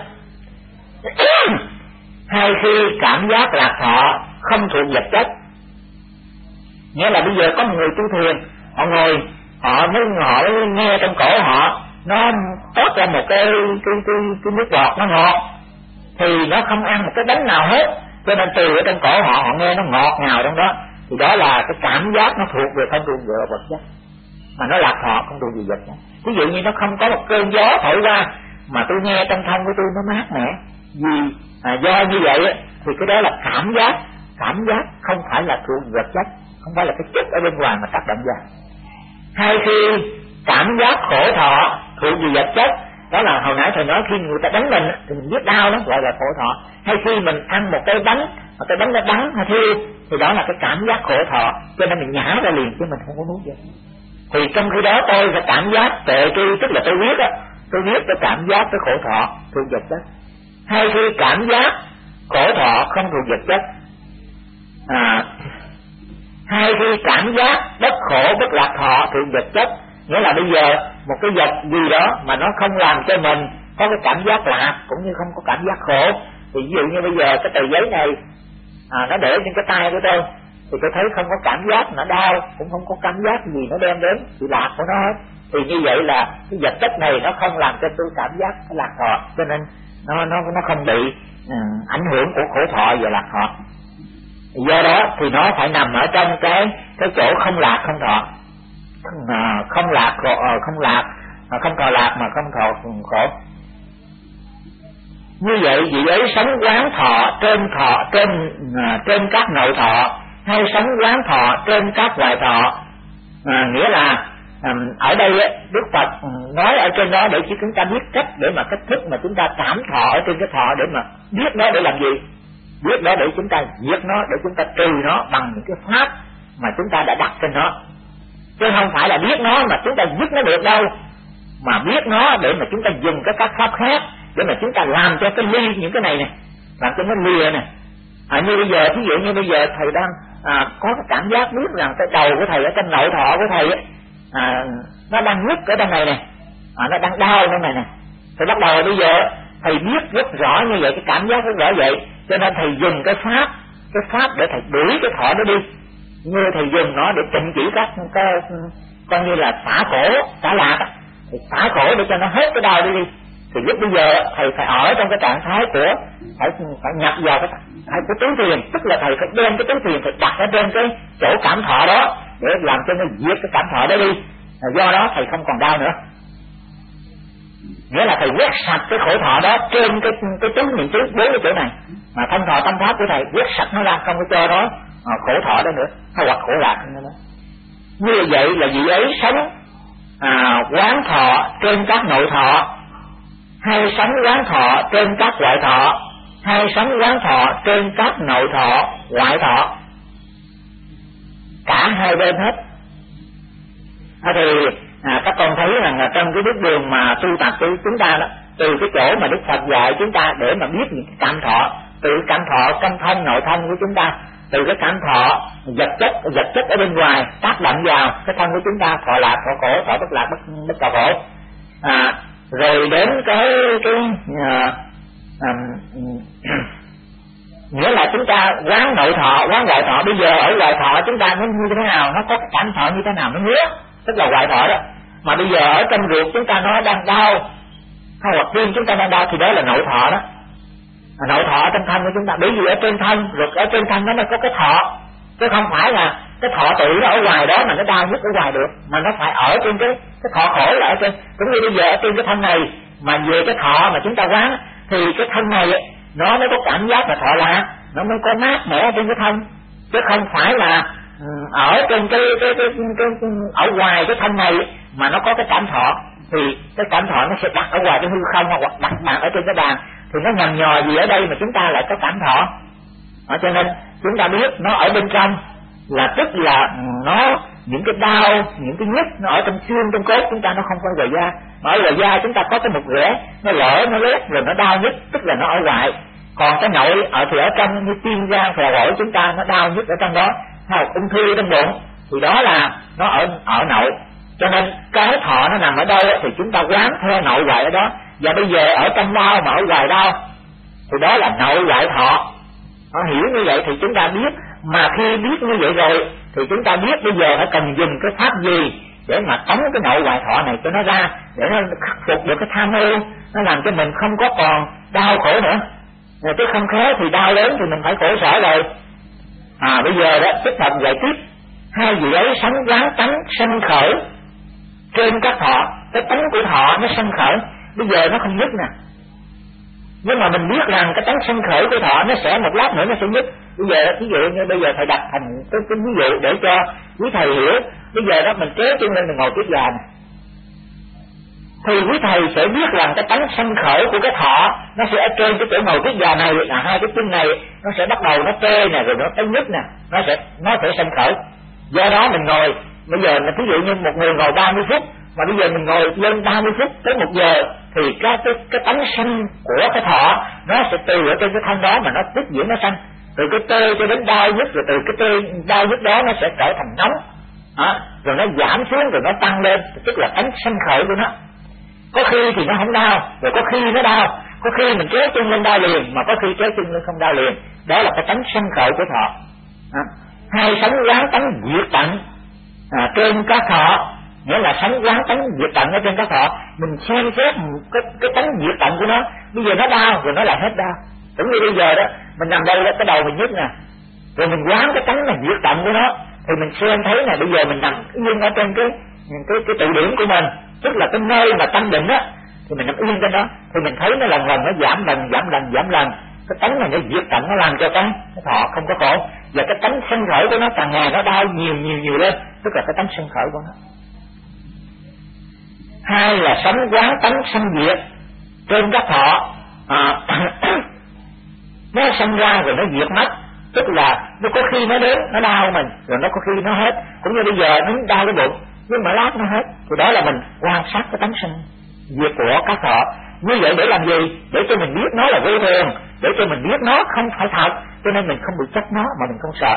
Hai khi cảm giác lạc thọ không thuộc vật chất, nghĩa là bây giờ có một người tu thiền, họ ngồi, họ mới họ mới nghe trong cổ họ nó toát ra một cái cái cái, cái nước bọt nó ngọt, thì nó không ăn một cái bánh nào hết, cho nên từ ở trong cổ họ họ nghe nó ngọt ngào trong đó, thì đó là cái cảm giác nó thuộc về không thuộc về vật chất, mà nó lạc thọ không thuộc về vật chất. Ví dụ như nó không có một cơn gió thổi qua mà tôi nghe trong thân của tôi nó mát mẻ, vì à, do như vậy thì cái đó là cảm giác, cảm giác không phải là thuộc vật chất, không phải là cái chất ở bên ngoài mà tác động vào. Hai khi cảm giác khổ thọ thuộc về vật chất, đó là hồi nãy thầy nói khi người ta đánh mình thì mình biết đau, đó gọi là khổ thọ. Hay khi mình ăn một cái bánh mà cái bánh nó đắng hay thiêu, thì đó là cái cảm giác khổ thọ, cho nên mình nhả ra liền chứ mình không có nuốt vậy. Thì trong khi đó tôi sẽ cảm giác tệ tri, tức là tôi biết á, tôi biết cái cảm giác cái khổ thọ thuộc vật chất. Hay khi cảm giác khổ thọ không thuộc vật chất, à, Hai khi cảm giác bất khổ bất lạc thọ thường vật chất, nghĩa là bây giờ một cái vật gì đó mà nó không làm cho mình có cái cảm giác lạc cũng như không có cảm giác khổ. Thì ví dụ như bây giờ cái tờ giấy này à, nó để trên cái tay của tôi thì tôi thấy không có cảm giác nó đau, cũng không có cảm giác gì nó đem đến sự lạc của nó hết. Thì như vậy là cái vật chất này nó không làm cho tôi cảm giác cái lạc thọ, cho nên nó nó nó không bị uh, ảnh hưởng của khổ thọ và lạc thọ. Do đó thì nó phải nằm ở trong cái cái chỗ không lạc không thọ, à, không lạc không lạc mà không thọ lạc mà không thọ khổ. Như vậy vị ấy sống quán thọ trên thọ trên à, trên các nội thọ, hay sống quán thọ trên các ngoại thọ. À, nghĩa là à, ở đây Đức Phật nói ở trên đó để cho chúng ta biết cách để mà cách thức mà chúng ta cảm thọ ở trên cái thọ, để mà biết nó để làm gì, biết nó để chúng ta giết nó, để chúng ta trừ nó bằng những cái pháp mà chúng ta đã đặt trên nó, chứ không phải là biết nó mà chúng ta giết nó được đâu, mà biết nó để mà chúng ta dùng cái các pháp khác để mà chúng ta làm cho cái ly những cái này nè, làm cho nó lìa nè. À, như bây giờ ví dụ như bây giờ thầy đang à, có cái cảm giác biết rằng cái đầu của thầy ở trong nội thọ của thầy ấy, à, nó đang nhức ở trong này nè, à, nó đang đau trong này nè. Thì bắt đầu bây giờ thầy biết rất rõ như vậy, cái cảm giác rất rõ vậy, cho nên thầy dùng cái pháp cái pháp để thầy đuổi cái thọ đó đi, như thầy dùng nó để trình chỉ các cái coi như là xả khổ xả lạc, thì xả khổ để cho nó hết cái đau đi đi. Thì lúc bây giờ thầy phải ở trong cái trạng thái của phải phải nhập vào cái thái của túi tiền, tức là thầy phải đem cái túi tiền phải đặt ở trên cái chỗ cảm thọ đó để làm cho nó diệt cái cảm thọ đó đi. Do đó thầy không còn đau nữa, nghĩa là thầy quét sạch cái khổ thọ đó trên cái cái túi niệm xứ bốn cái chỗ này, mà thanh thọ tâm pháp của thầy quét sạch nó ra, không có cho nó à, khổ thọ đó nữa, hay hoặc khổ lạc nữa. Như vậy là vị ấy sống à, quán thọ trên các nội thọ, hay sống quán thọ trên các ngoại thọ, hay sống quán thọ trên các nội thọ ngoại thọ, cả hai bên hết. À, thì à, các con thấy rằng là trong cái bước đường mà tu tập của chúng ta đó, từ cái chỗ mà Đức Phật dạy chúng ta để mà biết những cái cảm thọ, từ cảm thọ trong thân nội thân của chúng ta, từ cái cảm thọ vật chất vật chất ở bên ngoài tác động vào cái thân của chúng ta, thọ lạc thọ khổ, thọ bất lạc bất bất thọ khổ, à, rồi đến cái cái à, à, nghĩa là chúng ta quán nội thọ quán ngoại thọ. Bây giờ ở ngoại thọ chúng ta nó như thế nào, nó có cảm thọ như thế nào, nó ngứa, tức là ngoại thọ đó. Mà bây giờ ở trong ruột chúng ta nó đang đau, hay hoặc tim chúng ta đang đau, thì đó là nội thọ đó. À, nội thọ ở trong thân của chúng ta, bởi vì ở trên thân ruột ở trên thân nó mới có cái thọ, chứ không phải là cái thọ tự nó ở ngoài đó mà nó đau nhất ở ngoài được, mà nó phải ở trên cái cái thọ khổ là ở trên. Cũng như bây giờ ở trên cái thân này mà về cái thọ mà chúng ta quán, thì cái thân này nó mới có cảm giác là thọ lạc, nó mới có mát mẻ trên cái thân, chứ không phải là ở trên cái cái, cái, cái, cái ở ngoài cái thân này mà nó có cái cảm thọ, thì cái cảm thọ nó sẽ đặt ở ngoài cái hư không, hoặc đặt bàn ở trên cái bàn, thì nó nhầm nhò gì ở đây mà chúng ta lại có cảm thọ. Đó, cho nên chúng ta biết nó ở bên trong là tức là nó những cái đau, những cái nhức nó ở trong xương trong cốt chúng ta, nó không có ngoài da. Mà ở ngoài da chúng ta có cái một rễ nó lở nó lét rồi nó đau nhức, tức là nó ở ngoài. Còn cái nội ở thì ở trong như tim gan phèo phổi chúng ta nó đau nhức ở trong đó, hay ung thư trong bụng, thì đó là nó ở ở nội. Cho nên cái thọ nó nằm ở đâu thì chúng ta quán theo nội ngoại ở đó. Và bây giờ ở trong đau mà ở ngoài đau thì đó là nội ngoại thọ. Nó hiểu như vậy thì chúng ta biết. Mà khi biết như vậy rồi thì chúng ta biết bây giờ phải cần dùng cái pháp gì để mà tống cái nội ngoại thọ này cho nó ra, để nó khắc phục được cái tham ưu, nó làm cho mình không có còn đau khổ nữa. Rồi chứ không khéo thì đau lớn thì mình phải khổ sở rồi. À bây giờ đó Đức Phật dạy tiếp, hai vị ấy sống quán tánh sanh khởi trên các thọ. Cái tánh của thọ nó sanh khởi, bây giờ nó không nhức nè, nhưng mà mình biết rằng cái tánh sanh khởi của thọ nó sẽ một lát nữa nó sẽ nhức. Bây giờ ví dụ như bây giờ thầy đặt thành cái, cái ví dụ để cho quý thầy hiểu. Bây giờ đó mình kéo chân lên mình ngồi tiếp già này, thì quý thầy sẽ biết rằng cái tánh sanh khởi của cái thọ nó sẽ ở trên cái chỗ ngồi tiếp già này, là hai cái chân này nó sẽ bắt đầu nó tê nè, rồi nó tới nhức nè, nó sẽ nó sẽ sanh khởi. Do đó mình ngồi bây giờ là ví dụ như một người ngồi ba mươi phút, mà bây giờ mình ngồi lên ba mươi phút tới một giờ, thì cái cái cái tánh sanh của cái thọ nó sẽ từ ở trên cái thân đó mà nó tiếp diễn nó sanh. từ cái tê cho đến đau nhức, rồi từ cái tê đau nhức đó nó sẽ trở thành nóng, à, rồi nó giảm xuống rồi nó tăng lên, tức là tánh sanh khởi của nó. Có khi thì nó không đau, rồi có khi nó đau, có khi mình kéo chân lên đau liền, mà có khi kéo chân lên không đau liền. Đó là cái tánh sanh khởi của thọ. À, hai sánh quán tánh diệt tận à, trên các thọ, nghĩa là sánh quán tánh diệt tận ở trên các thọ. Mình xem xét cái, cái tánh diệt tận của nó, bây giờ nó đau rồi nó lại hết đau. Cũng như bây giờ đó, mình nằm đây đó, cái đầu mình nhức nè, rồi mình quán cái tánh là diệt tận của nó, thì mình xem thấy là bây giờ mình nằm yên ở trên cái cái cái tụ điểm của mình, tức là cái nơi mà tâm định á, thì mình nằm yên trên đó, thì mình thấy nó lần lần nó giảm lần giảm lần giảm lần. Cái tánh này nó diệt tận, nó làm cho cái, cái thọ không có khổ, và cái tánh sân khởi của nó càng ngày nó đau nhiều nhiều nhiều lên, tức là cái tánh sân khởi của nó. Hai là sánh quán tánh sanh diệt trên các thọ, à, nó sanh ra rồi nó diệt mất, tức là nó có khi nó đến nó đau mình, rồi nó có khi nó hết. Cũng như bây giờ nó đau cái bụng, nhưng mà lát nó hết, thì đó là mình quan sát cái tánh sanh diệt của các thọ. Như vậy để làm gì? Để cho mình biết nó là vô thường, để cho mình biết nó không phải thật, cho nên mình không bị trách nó mà mình không sợ.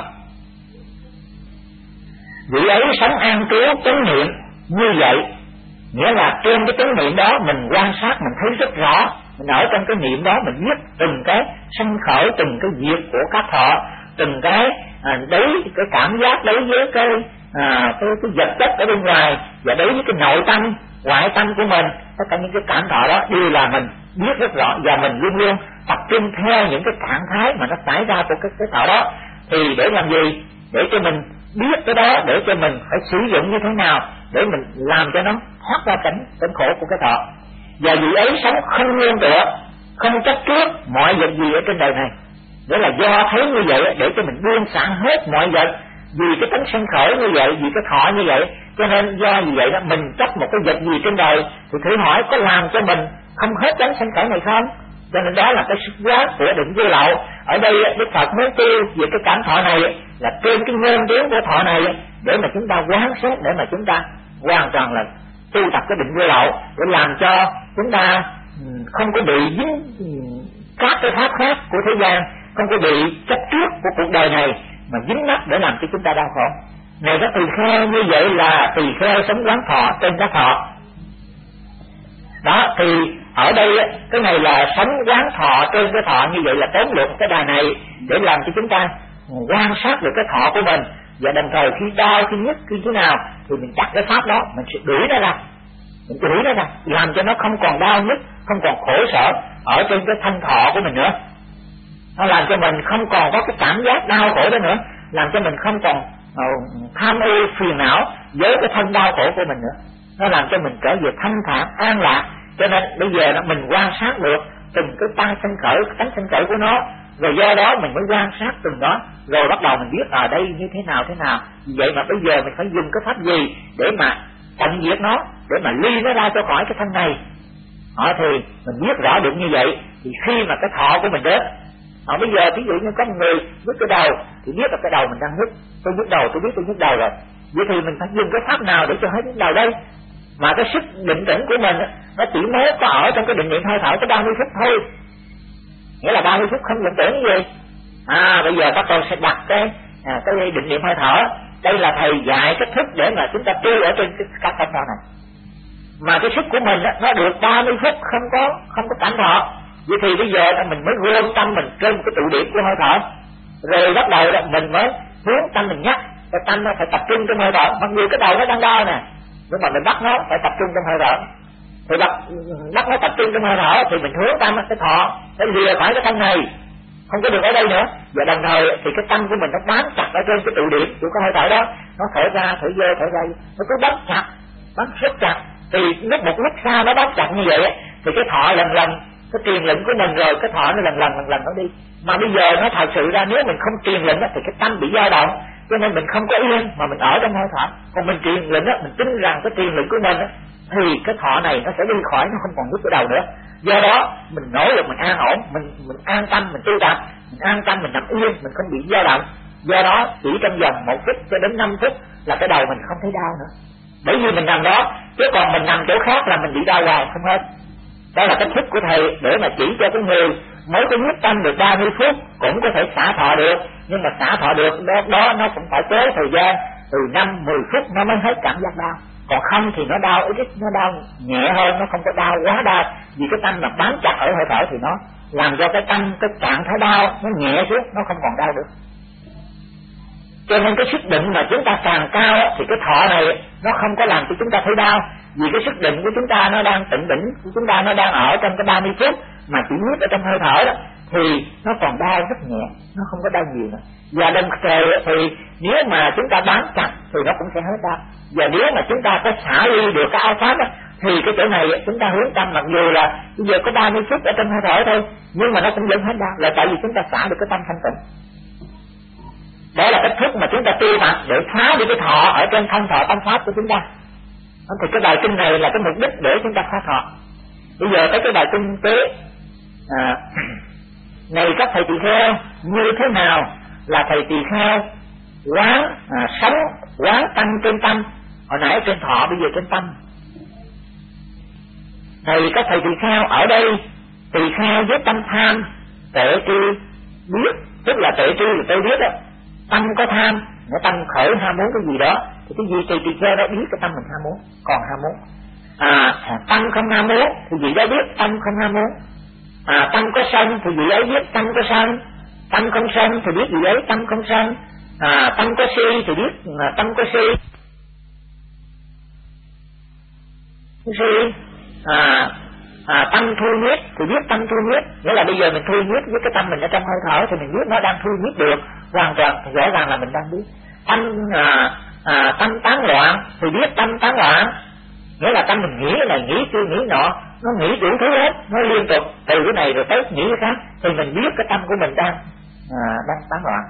Vị ấy sống an trú chánh niệm như vậy, nghĩa là trên cái chánh niệm đó mình quan sát, mình thấy rất rõ, mình ở trong cái niệm đó mình biết từng cái sanh khởi, từng cái diệt của các thọ, từng cái à, đấy cái cảm giác đối với cái à, cái, cái vật chất ở bên ngoài, và đối với cái nội tâm ngoại tâm của mình, tất cả những cái cảm thọ đó đều là mình biết rất rõ, và mình luôn luôn tập trung theo những cái trạng thái mà nó xảy ra của cái cái thọ đó. Thì để làm gì? Để cho mình biết cái đó, để cho mình phải sử dụng như thế nào để mình làm cho nó thoát ra cảnh cảnh khổ của cái thọ. Và vị ấy sống không nương tựa, không chấp trước mọi vật gì ở trên đời này. Đó là do thấy như vậy để cho mình buông xả hết mọi vật, vì cái tánh sân khởi như vậy, vì cái thọ như vậy, cho nên do như vậy đó mình chấp một cái vật gì trên đời, thì thử hỏi có làm cho mình không hết tánh sân khởi này không? Cho nên đó là cái sức quát của định vô lậu. Ở đây Đức Phật mới tiêu về cái cảm thọ này là trên cái nguyên tiếng của thọ này, để mà chúng ta quán xét, để mà chúng ta hoàn toàn là tu tập cái định vô lậu, để làm cho chúng ta không có bị dính các cái pháp khác của thế gian, không có bị chấp trước của cuộc đời này mà dính mắc để làm cho chúng ta đau khổ. Này các tỳ kheo, như vậy là tỳ kheo sống quán thọ trên các thọ. Đó, thì ở đây cái này là sống quán thọ trên cái thọ, như vậy là tóm lược cái bài này để làm cho chúng ta quan sát được cái thọ của mình, và đồng thời khi đau, khi nhức, khi thế nào thì mình đặt cái pháp đó, mình sẽ đuổi nó ra, mình đuổi nó ra, làm cho nó không còn đau nhức, không còn khổ sở ở trên cái thanh thọ của mình nữa. Nó làm cho mình không còn có cái cảm giác đau khổ đó nữa, làm cho mình không còn uh, tham ưu phiền não với cái thân đau khổ của mình nữa. Nó làm cho mình trở về thanh thản an lạc. Cho nên bây giờ mình quan sát được từng cái tăng sanh khởi, cái tánh sanh khởi của nó, rồi do đó mình mới quan sát từng đó, rồi bắt đầu mình biết ở đây như thế nào thế nào. Vì vậy mà bây giờ mình phải dùng cái pháp gì để mà tận diệt nó, để mà ly nó ra cho khỏi cái thân này. Họ thì mình biết rõ được như vậy, thì khi mà cái thọ của mình đến, họ bây giờ ví dụ như có một người nhức cái đầu, thì biết là cái đầu mình đang nhức, tôi nhức đầu, tôi biết tôi nhức đầu rồi. Vậy thì mình phải dùng cái pháp nào để cho hết nhức đầu đây? Mà cái sức định tĩnh của mình nó chỉ mới có ở trong cái định niệm hơi thở có ba mươi phút thôi, nghĩa là ba mươi phút không định tưởng gì. À bây giờ các con sẽ đặt cái à, cái định niệm hơi thở. Đây là thầy dạy cách thức để mà chúng ta tu ở trên cái các cảnh thọ này. Mà cái sức của mình nó được ba mươi phút không có không có cảnh thọ. Vậy thì bây giờ mình mới gom tâm mình trên cái tụ điểm của hơi thở, rồi bắt đầu mình mới hướng tâm mình nhắc, cái tâm nó phải tập trung trong hơi thở. Mặc dù cái đầu nó đang đau nè, nhưng mà mình bắt nó phải tập trung trong hơi thở. Thì bắt, bắt nó tập trung trong hơi thở thì mình hướng tâm cái thọ để lìa khỏi cái thân này, không có được ở đây nữa. Và đồng thời thì cái tâm của mình nó bám chặt ở trên cái tụ điểm của cái hơi thở đó, nó thở ra thở vô thở ra, nó cứ bám chặt, bám rất chặt. Thì lúc một lúc sau nó bám chặt như vậy thì cái thọ lần lần cái truyền lệnh của mình, rồi cái thọ nó lần lần lần lần nó đi. Mà bây giờ nó thật sự ra nếu mình không truyền lệnh thì cái tâm bị dao động, cho nên mình không có yên mà mình ở trong hơi thở. Còn mình truyền lệnh á, mình tin rằng cái truyền lệnh của mình á, thì cái thọ này nó sẽ đi khỏi, nó không còn nhức cái đầu nữa. Do đó mình nỗ lực, mình an ổn, mình mình an tâm, mình tu tập, mình an tâm, mình nằm yên, mình không bị dao động. Do đó chỉ trong vòng một phút cho đến năm phút là cái đầu mình không thấy đau nữa, bởi vì mình nằm đó. Chứ còn mình nằm chỗ khác là mình bị đau hoài không hết. Đó là cách thức của thầy để mà chỉ cho cái người mới có nhiếp tâm được ba mươi phút cũng có thể xả thọ được, nhưng mà xả thọ được đó, đó nó cũng phải tới thời gian từ năm mười phút nó mới hết cảm giác đau. Còn không thì nó đau ít, nó đau nhẹ hơn, nó không có đau quá đau, vì cái tâm mà bám chặt ở hơi thở thì nó làm cho cái tâm, cái trạng thái đau nó nhẹ xuống, nó không còn đau được. Cho nên cái sức định mà chúng ta càng cao thì cái thọ này nó không có làm cho chúng ta thấy đau, vì cái sức định của chúng ta nó đang tịnh đỉnh của chúng ta nó đang ở trong cái ba mươi phút mà chỉ nhiếp ở trong hơi thở đó, thì nó còn đau rất nhẹ, nó không có đau nhiều nữa. Và đồng thời thì nếu mà chúng ta bám chặt thì nó cũng sẽ hết đau. Và nếu mà chúng ta có xả ly được cái áo pháp đó, thì cái chỗ này chúng ta hướng tâm, mặc dù là bây giờ có ba mươi phút ở trong hơi thở thôi, nhưng mà nó cũng vẫn hết đau, là tại vì chúng ta xả được cái tâm thanh tịnh. Đó là cách thức mà chúng ta tu tập để phá đi cái thọ ở trên thân thọ tâm pháp của chúng ta. Thì cái bài kinh này là cái mục đích để chúng ta phá thọ. Bây giờ tới cái bài kinh tế à, này các thầy tỳ kheo, như thế nào là thầy tỳ kheo quán à, sống quán tâm trên tâm? Hồi nãy trên thọ, bây giờ trên tâm. Thầy các thầy tỳ kheo ở đây, tỳ kheo với tâm tham tệ tri biết, tức là tệ tri là tôi biết đó. Tâm có tham, nếu tâm khởi ham muốn cái gì đó thì cái gì tùy tùy theo đó biết cái tâm mình ham muốn, còn ham muốn. À, tâm không ham muốn thì vị đó biết tâm không ham muốn. À, tâm có sân thì vị ấy biết tâm có sân. Tâm không sân thì biết vị ấy tâm không sân. À, tâm có si thì biết à, tâm có si. Si. À, à, tâm thu nhiếp thì biết tâm thu nhiếp, nghĩa là bây giờ mình thu nhiếp với cái tâm mình ở trong hơi thở thì mình biết nó đang thu nhiếp được hoàn toàn, thì rõ ràng là mình đang biết. Tâm à, à, tâm tán loạn thì biết tâm tán loạn, nghĩa là tâm mình nghĩ này nghĩ kia nghĩ nọ, nó nghĩ đủ thứ hết, nó liên tục từ cái này rồi tới nghĩ cái khác, thì mình biết cái tâm của mình đang à, đang tán loạn.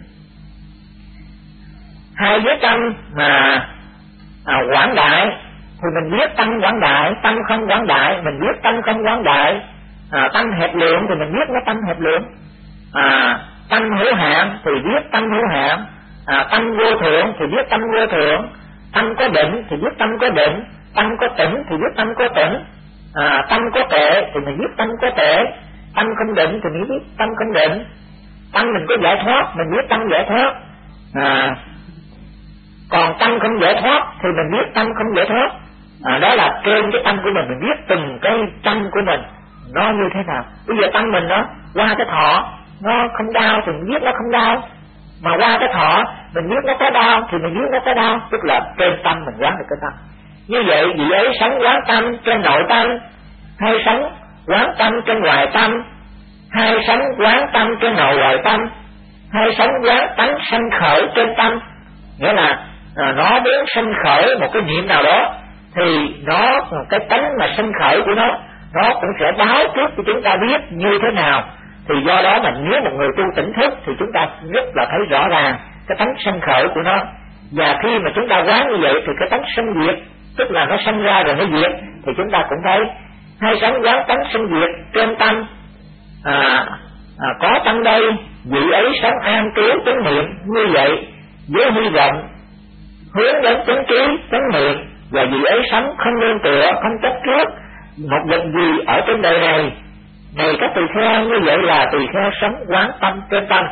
Hai với tâm mà à, quảng đại thì mình biết tâm quảng đại, tâm không quảng đại mình biết tâm không quảng đại. À, tâm hẹp lượng thì mình biết nó tâm hẹp lượng. À, tâm hữu hạn thì biết tâm hữu hạn. À, tâm vô thượng thì biết tâm vô thượng. Tâm có định thì biết tâm có định. Tâm có tỉnh thì biết tâm có tỉnh. À, tâm có tệ thì mình biết tâm có tệ. Tâm không định thì mình biết tâm không định. Tâm mình có giải thoát mình biết tâm giải thoát. À, còn tâm không giải thoát thì mình biết tâm không giải thoát. À, đó là trên cái tâm của mình, mình biết từng cái tâm của mình nó như thế nào. Bây giờ tâm mình nó qua cái thọ nó không đau thì mình biết nó không đau, mà qua cái thọ mình biết nó có đau thì mình biết nó có đau, tức là trên tâm mình quán được cái tâm. Như vậy vị ấy sống quán tâm trên nội tâm, hay sống quán tâm trên ngoài tâm, hay sống quán tâm trên nội ngoài tâm, hay sống quán tánh sanh khởi trên tâm. Nghĩa là à, nó muốn sanh khởi một cái niệm nào đó thì nó cái tánh mà sanh khởi của nó nó cũng sẽ báo trước cho chúng ta biết như thế nào. Thì do đó mà nếu một người tu tỉnh thức thì chúng ta rất là thấy rõ ràng cái tánh sanh khởi của nó. Và khi mà chúng ta quán như vậy thì cái tánh sanh diệt, tức là nó sanh ra rồi nó diệt, thì chúng ta cũng thấy hay sống quán tánh sanh diệt trên tâm. À, à, có tâm đây vị ấy sống an trú chánh niệm như vậy với hy vọng hướng đến chánh trí chánh niệm, và vị ấy sống không nương tựa không chấp trước một vật gì ở trên đời này. Này các tỳ kheo, như vậy là tỳ kheo sống quán tâm trên tâm.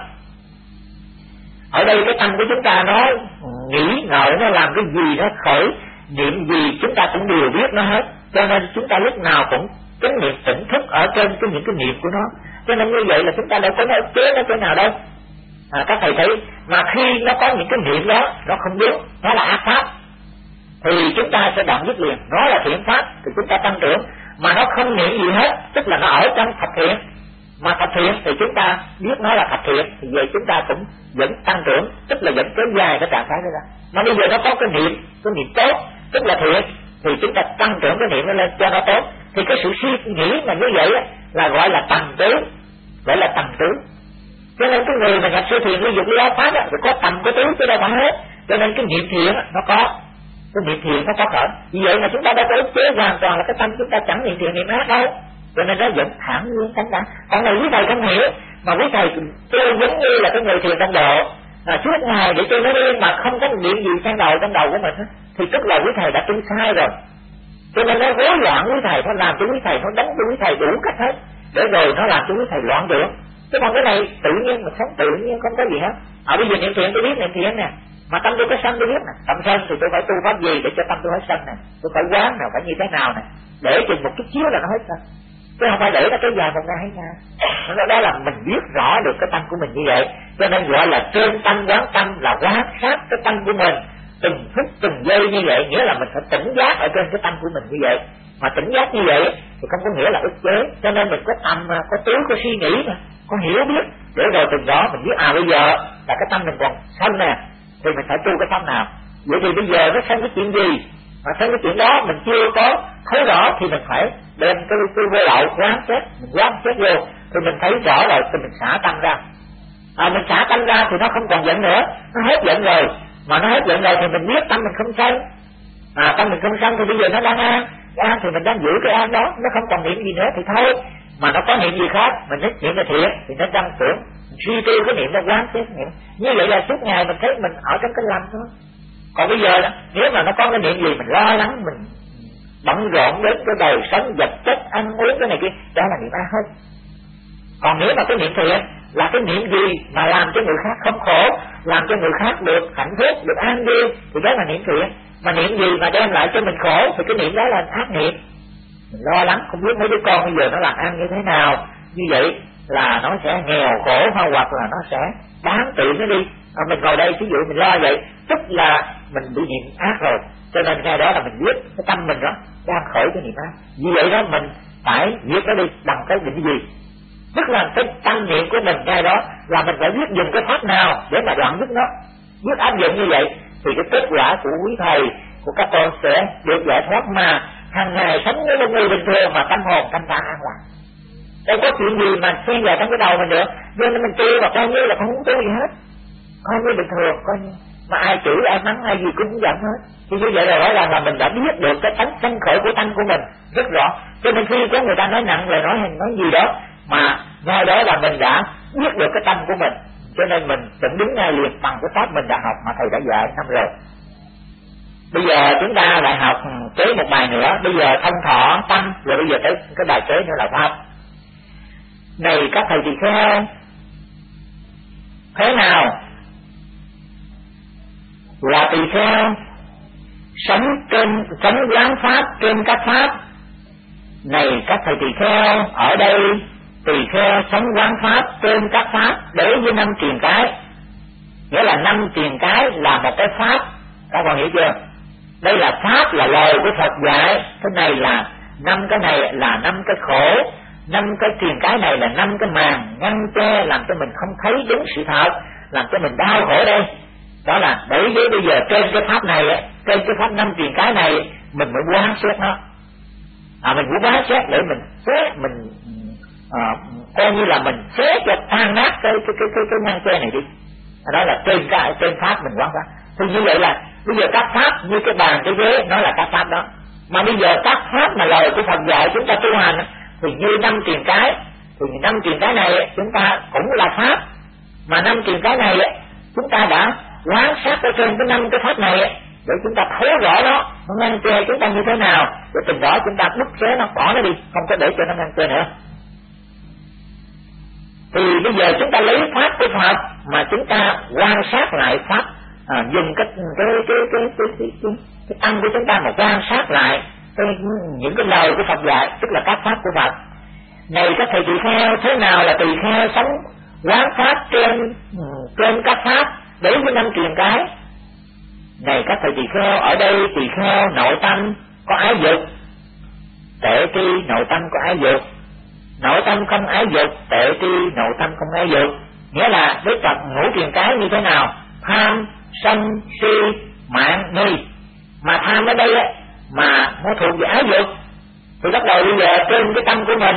Ở đây cái tâm của chúng ta nó nghĩ ngợi, nó làm cái gì, nó khởi niệm gì chúng ta cũng đều biết nó hết, cho nên chúng ta lúc nào cũng chánh niệm tỉnh thức ở trên cái những cái niệm của nó. Cho nên như vậy là chúng ta đâu có nói chế nó chỗ nào đâu. À, các thầy thấy mà khi nó có những cái niệm đó nó không đúng, nó là ác pháp, thì chúng ta sẽ đoạn dứt liền. Nó là thiện pháp thì chúng ta tăng trưởng, mà nó không niệm gì hết, tức là nó ở trong thập thiện. Mà thập thiện thì chúng ta biết nó là thập thiện, thì vậy chúng ta cũng vẫn tăng trưởng, tức là vẫn kéo dài cái trạng thái đó ra. Mà bây giờ nó có cái niệm, cái niệm tốt, tức là thiện, thì chúng ta tăng trưởng cái niệm nó lên cho nó tốt. Thì cái sự suy nghĩ mà như vậy là gọi là tầm tứ, gọi là tầm tứ. Cho nên cái người mà nhập siêu thiền ly dục ly áo pháp thì có tầm có tứ chứ đâu phải hết. Cho nên cái niệm thiện nó có, cái niệm thiện nó có khởi. Vì vậy mà chúng ta đã có ức chế hoàn toàn là cái tâm chúng ta chẳng niệm thiện niệm ác đâu. Cho nên nó vẫn thẳng nhiên thánh đẳng. Còn này quý thầy không hiểu, mà quý thầy tôi giống như là cái người thiền trong độ, à, suốt ngày để tôi nói yên mà không có niệm gì sang đầu trong đầu của mình hết, thì tức là quý thầy đã tu sai rồi. Cho nên nó rối loạn quý thầy, nó làm cho quý thầy, nó đánh cho quý thầy đủ cách hết. để rồi nó làm cho quý thầy loạn được. Chứ còn cái này tự nhiên mình sống tự nhiên không có gì hết. À bây giờ niệm thiện tôi biết niệm thiện nè, mà tâm tôi có sân tôi biết nè, tâm sân thì tôi phải tu pháp gì để cho tâm tôi hết sân nè, tôi phải quán nào phải như thế nào nè, để chừng một chút xíu là nó hết sân, chứ không phải để nó kéo dài một ngày hai ngày. Đó, đó là mình biết rõ được cái tâm của mình như vậy, cho nên gọi là trên tâm quán tâm, là quán sát cái tâm của mình từng phút từng giây như vậy, nghĩa là mình phải tỉnh giác ở trên cái tâm của mình như vậy. Mà tỉnh giác như vậy thì không có nghĩa là ức chế, cho nên mình có tâm, có tứ, có suy nghĩ mà, có hiểu biết, để rồi từ đó mình biết à bây giờ là cái tâm mình còn sân nè, thì mình phải tu cái tâm nào. Vậy thì bây giờ nó sân cái chuyện gì, mà sân cái chuyện đó mình chưa có thấy rõ thì mình phải đem cái tư vô lậu quán xét, mình quán xét vô thì mình thấy rõ rồi thì mình xả tâm ra. À mình xả tâm ra thì nó không còn giận nữa, nó hết giận rồi, mà nó hết giận rồi thì mình biết tâm mình không sân. À tâm mình không sân thì bây giờ nó đang an, an thì mình đang giữ cái an đó, nó không còn niệm gì nữa thì thôi. Mà nó có niệm gì khác, mình thích niệm là thiện thì nó đang tưởng suy tư cái niệm nó quán xét niệm. Như vậy là suốt ngày mình thấy mình ở trong cái lành thôi. Còn bây giờ nếu mà nó có cái niệm gì mình lo lắng, mình bận rộn đến cái đời sống vật chất ăn uống cái này kia, đó là niệm ác hết. Còn nếu mà cái niệm thiện là cái niệm gì mà làm cho người khác không khổ, làm cho người khác được hạnh phúc, được an vui, thì đó là niệm thiện. Mà niệm gì mà đem lại cho mình khổ thì cái niệm đó là ác niệm. Mình lo lắng không biết mấy đứa con bây giờ nó làm ăn như thế nào, như vậy là nó sẽ nghèo khổ, hoặc là nó sẽ bán tự nó đi. À, mình ngồi đây ví dụ mình lo vậy, tức là mình bị niệm ác rồi, cho nên ngay đó là mình biết cái tâm mình đó đang khởi cái niệm ác. Vì vậy đó mình phải viết nó đi bằng cái định gì, tức là cái tâm niệm của mình ngay đó là mình phải biết dùng cái pháp nào để mà đoạn dứt nó. Biết áp dụng như vậy thì cái kết quả của quý thầy, của các con sẽ được giải thoát, mà hàng ngày sống với người bình thường mà tâm hồn thanh thản an lạc. Đâu có chuyện gì mà xen vào trong cái đầu mình nữa, nên mình tu mà coi như là không muốn tu gì hết, coi như bình thường, coi như mà ai chửi ai mắng ai gì cũng không giận hết. Thì như vậy là rõ ràng là mình đã biết được cái tánh sanh khởi của tâm của mình rất rõ. Cho nên khi có người ta nói nặng lời nói hay nói gì đó, mà ngay đó là mình đã biết được cái tâm của mình, cho nên mình vẫn đứng ngay liền bằng cái pháp mình đã học mà thầy đã dạy năm rồi. Bây giờ chúng ta lại học kế một bài nữa, bây giờ thông thọ tâm, rồi bây giờ tới cái bài kế nữa là pháp. Này các thầy tỳ kheo, thế nào là tỳ kheo sống trên sống quán pháp trên các pháp? Này các thầy tỳ kheo, ở đây tỳ kheo sống quán pháp trên các pháp đối với năm triền cái, nghĩa là năm triền cái là một cái pháp, các con hiểu chưa? Đây là pháp, là lời của Phật dạy. Cái này là năm cái này là năm cái khổ, năm cái triền cái này là năm cái màn ngăn che làm cho mình không thấy đúng sự thật, làm cho mình đau khổ đây. Đó là đối với bây giờ trên cái pháp này, trên cái pháp năm triền cái này mình mới quán xét nó. À mình muốn quán xét để mình xét, mình à, coi như là mình xét cho tan nát cái cái cái cái, cái ngăn che này đi. Đó là trên cái trên pháp mình quán pháp. Thì như vậy là bây giờ các pháp như cái bàn cái ghế nó là các pháp đó, mà bây giờ các pháp mà lời của Phật dạy chúng ta tu hành thì như năm triền cái, thì năm triền cái này chúng ta cũng là pháp, mà năm triền cái này chúng ta đã quán sát ở trên cái năm cái pháp này để chúng ta thấy rõ nó nó ngăn che chúng ta như thế nào, để từ đó chúng ta bứt xé nó, bỏ nó đi, không có để cho nó ngăn che nữa. Thì bây giờ chúng ta lấy pháp của Phật mà chúng ta quan sát lại pháp, à, dùng cái cái cái cái cái, cái, cái, cái tâm của chúng ta mà quan sát lại cái, những cái lời của Phật dạy, tức là các pháp của Phật. Này các thầy tỳ kheo, thế nào là tỳ kheo sống quán pháp trên trên các pháp đối với năm triền cái? Này các thầy tỳ kheo, ở đây tỳ kheo nội tâm có ái dục, tệ tri nội tâm có ái dục, nội tâm không ái dục, tệ tri nội tâm không ái dục. Nghĩa là Đức Phật ngũ triền cái như thế nào? Tham, sân, si, mạng, nghi. Mà tham ở đây á, mà nó thuộc về ái dục, thì bắt đầu bây giờ trên cái tâm của mình,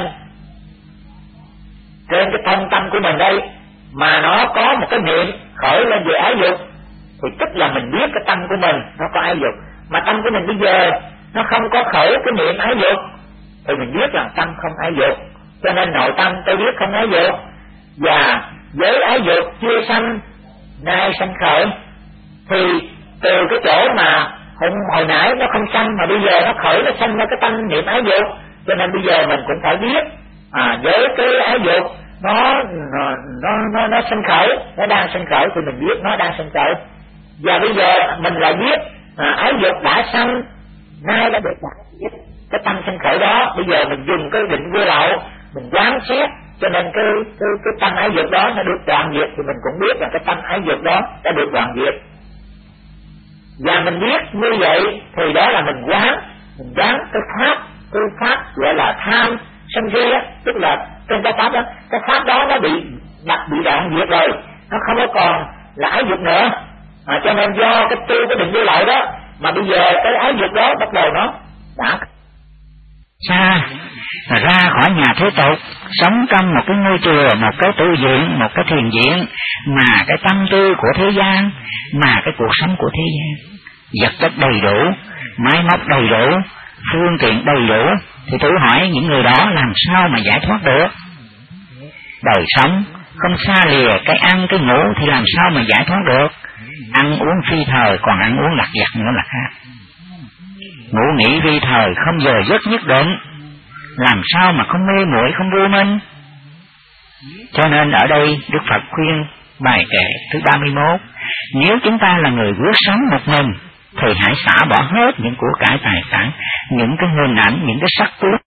trên cái thân tâm của mình đây, mà nó có một cái niệm khởi lên về ái dục, thì tức là mình biết cái tâm của mình nó có ái dục. Mà tâm của mình bây giờ nó không có khởi cái niệm ái dục, thì mình biết là tâm không ái dục. Cho nên nội tâm tôi biết không ái dục, và với ái dục chưa sanh nay sanh khởi, thì từ cái chỗ mà hồi, hồi nãy nó không sanh mà bây giờ nó khởi, nó sanh ra cái tâm niệm ái dục. Cho nên bây giờ mình cũng phải biết à, với cái ái dục nó nó nó nó, nó sinh khởi, nó đang sinh khởi thì mình biết nó đang sinh khởi. Và bây giờ mình lại biết à, ái dục đã sanh, nay đã được đạt cái tâm sinh khởi đó. Bây giờ mình dùng cái định vô lậu mình quán xét, cho nên cái cái cái tâm ái dục đó nó được đoạn diệt, thì mình cũng biết là cái tâm ái dục đó đã được đoạn diệt. Và mình biết như vậy thì đó là mình quán, mình quán cái pháp, cái pháp gọi là tham sân si á, tức là trên cái pháp đó, cái pháp đó nó bị đặt bị đoạn diệt rồi, nó không có còn là ái dục nữa. À, cho nên do cái tu cái định vô lậu đó mà bây giờ cái ái dục đó bắt đầu nó đã xa ra khỏi nhà thế tục, sống trong một cái ngôi chùa, một cái tu viện, một cái thiền viện, mà cái tâm tư của thế gian, mà cái cuộc sống của thế gian, vật chất đầy đủ, máy móc đầy đủ, phương tiện đầy đủ, thì tôi hỏi những người đó làm sao mà giải thoát được? Đời sống không xa lìa cái ăn cái ngủ thì làm sao mà giải thoát được? Ăn uống phi thời, còn ăn uống lặt vặt nữa là khác. Ngủ nghỉ phi thời, không giờ giấc nhất định, làm sao mà không mê muội không vô minh? Cho nên ở đây Đức Phật khuyên bài kệ thứ ba mươi mốt, nếu chúng ta là người bước sống một mình thì hãy xả bỏ hết những của cải tài sản, những cái hình ảnh, những cái sắc tướng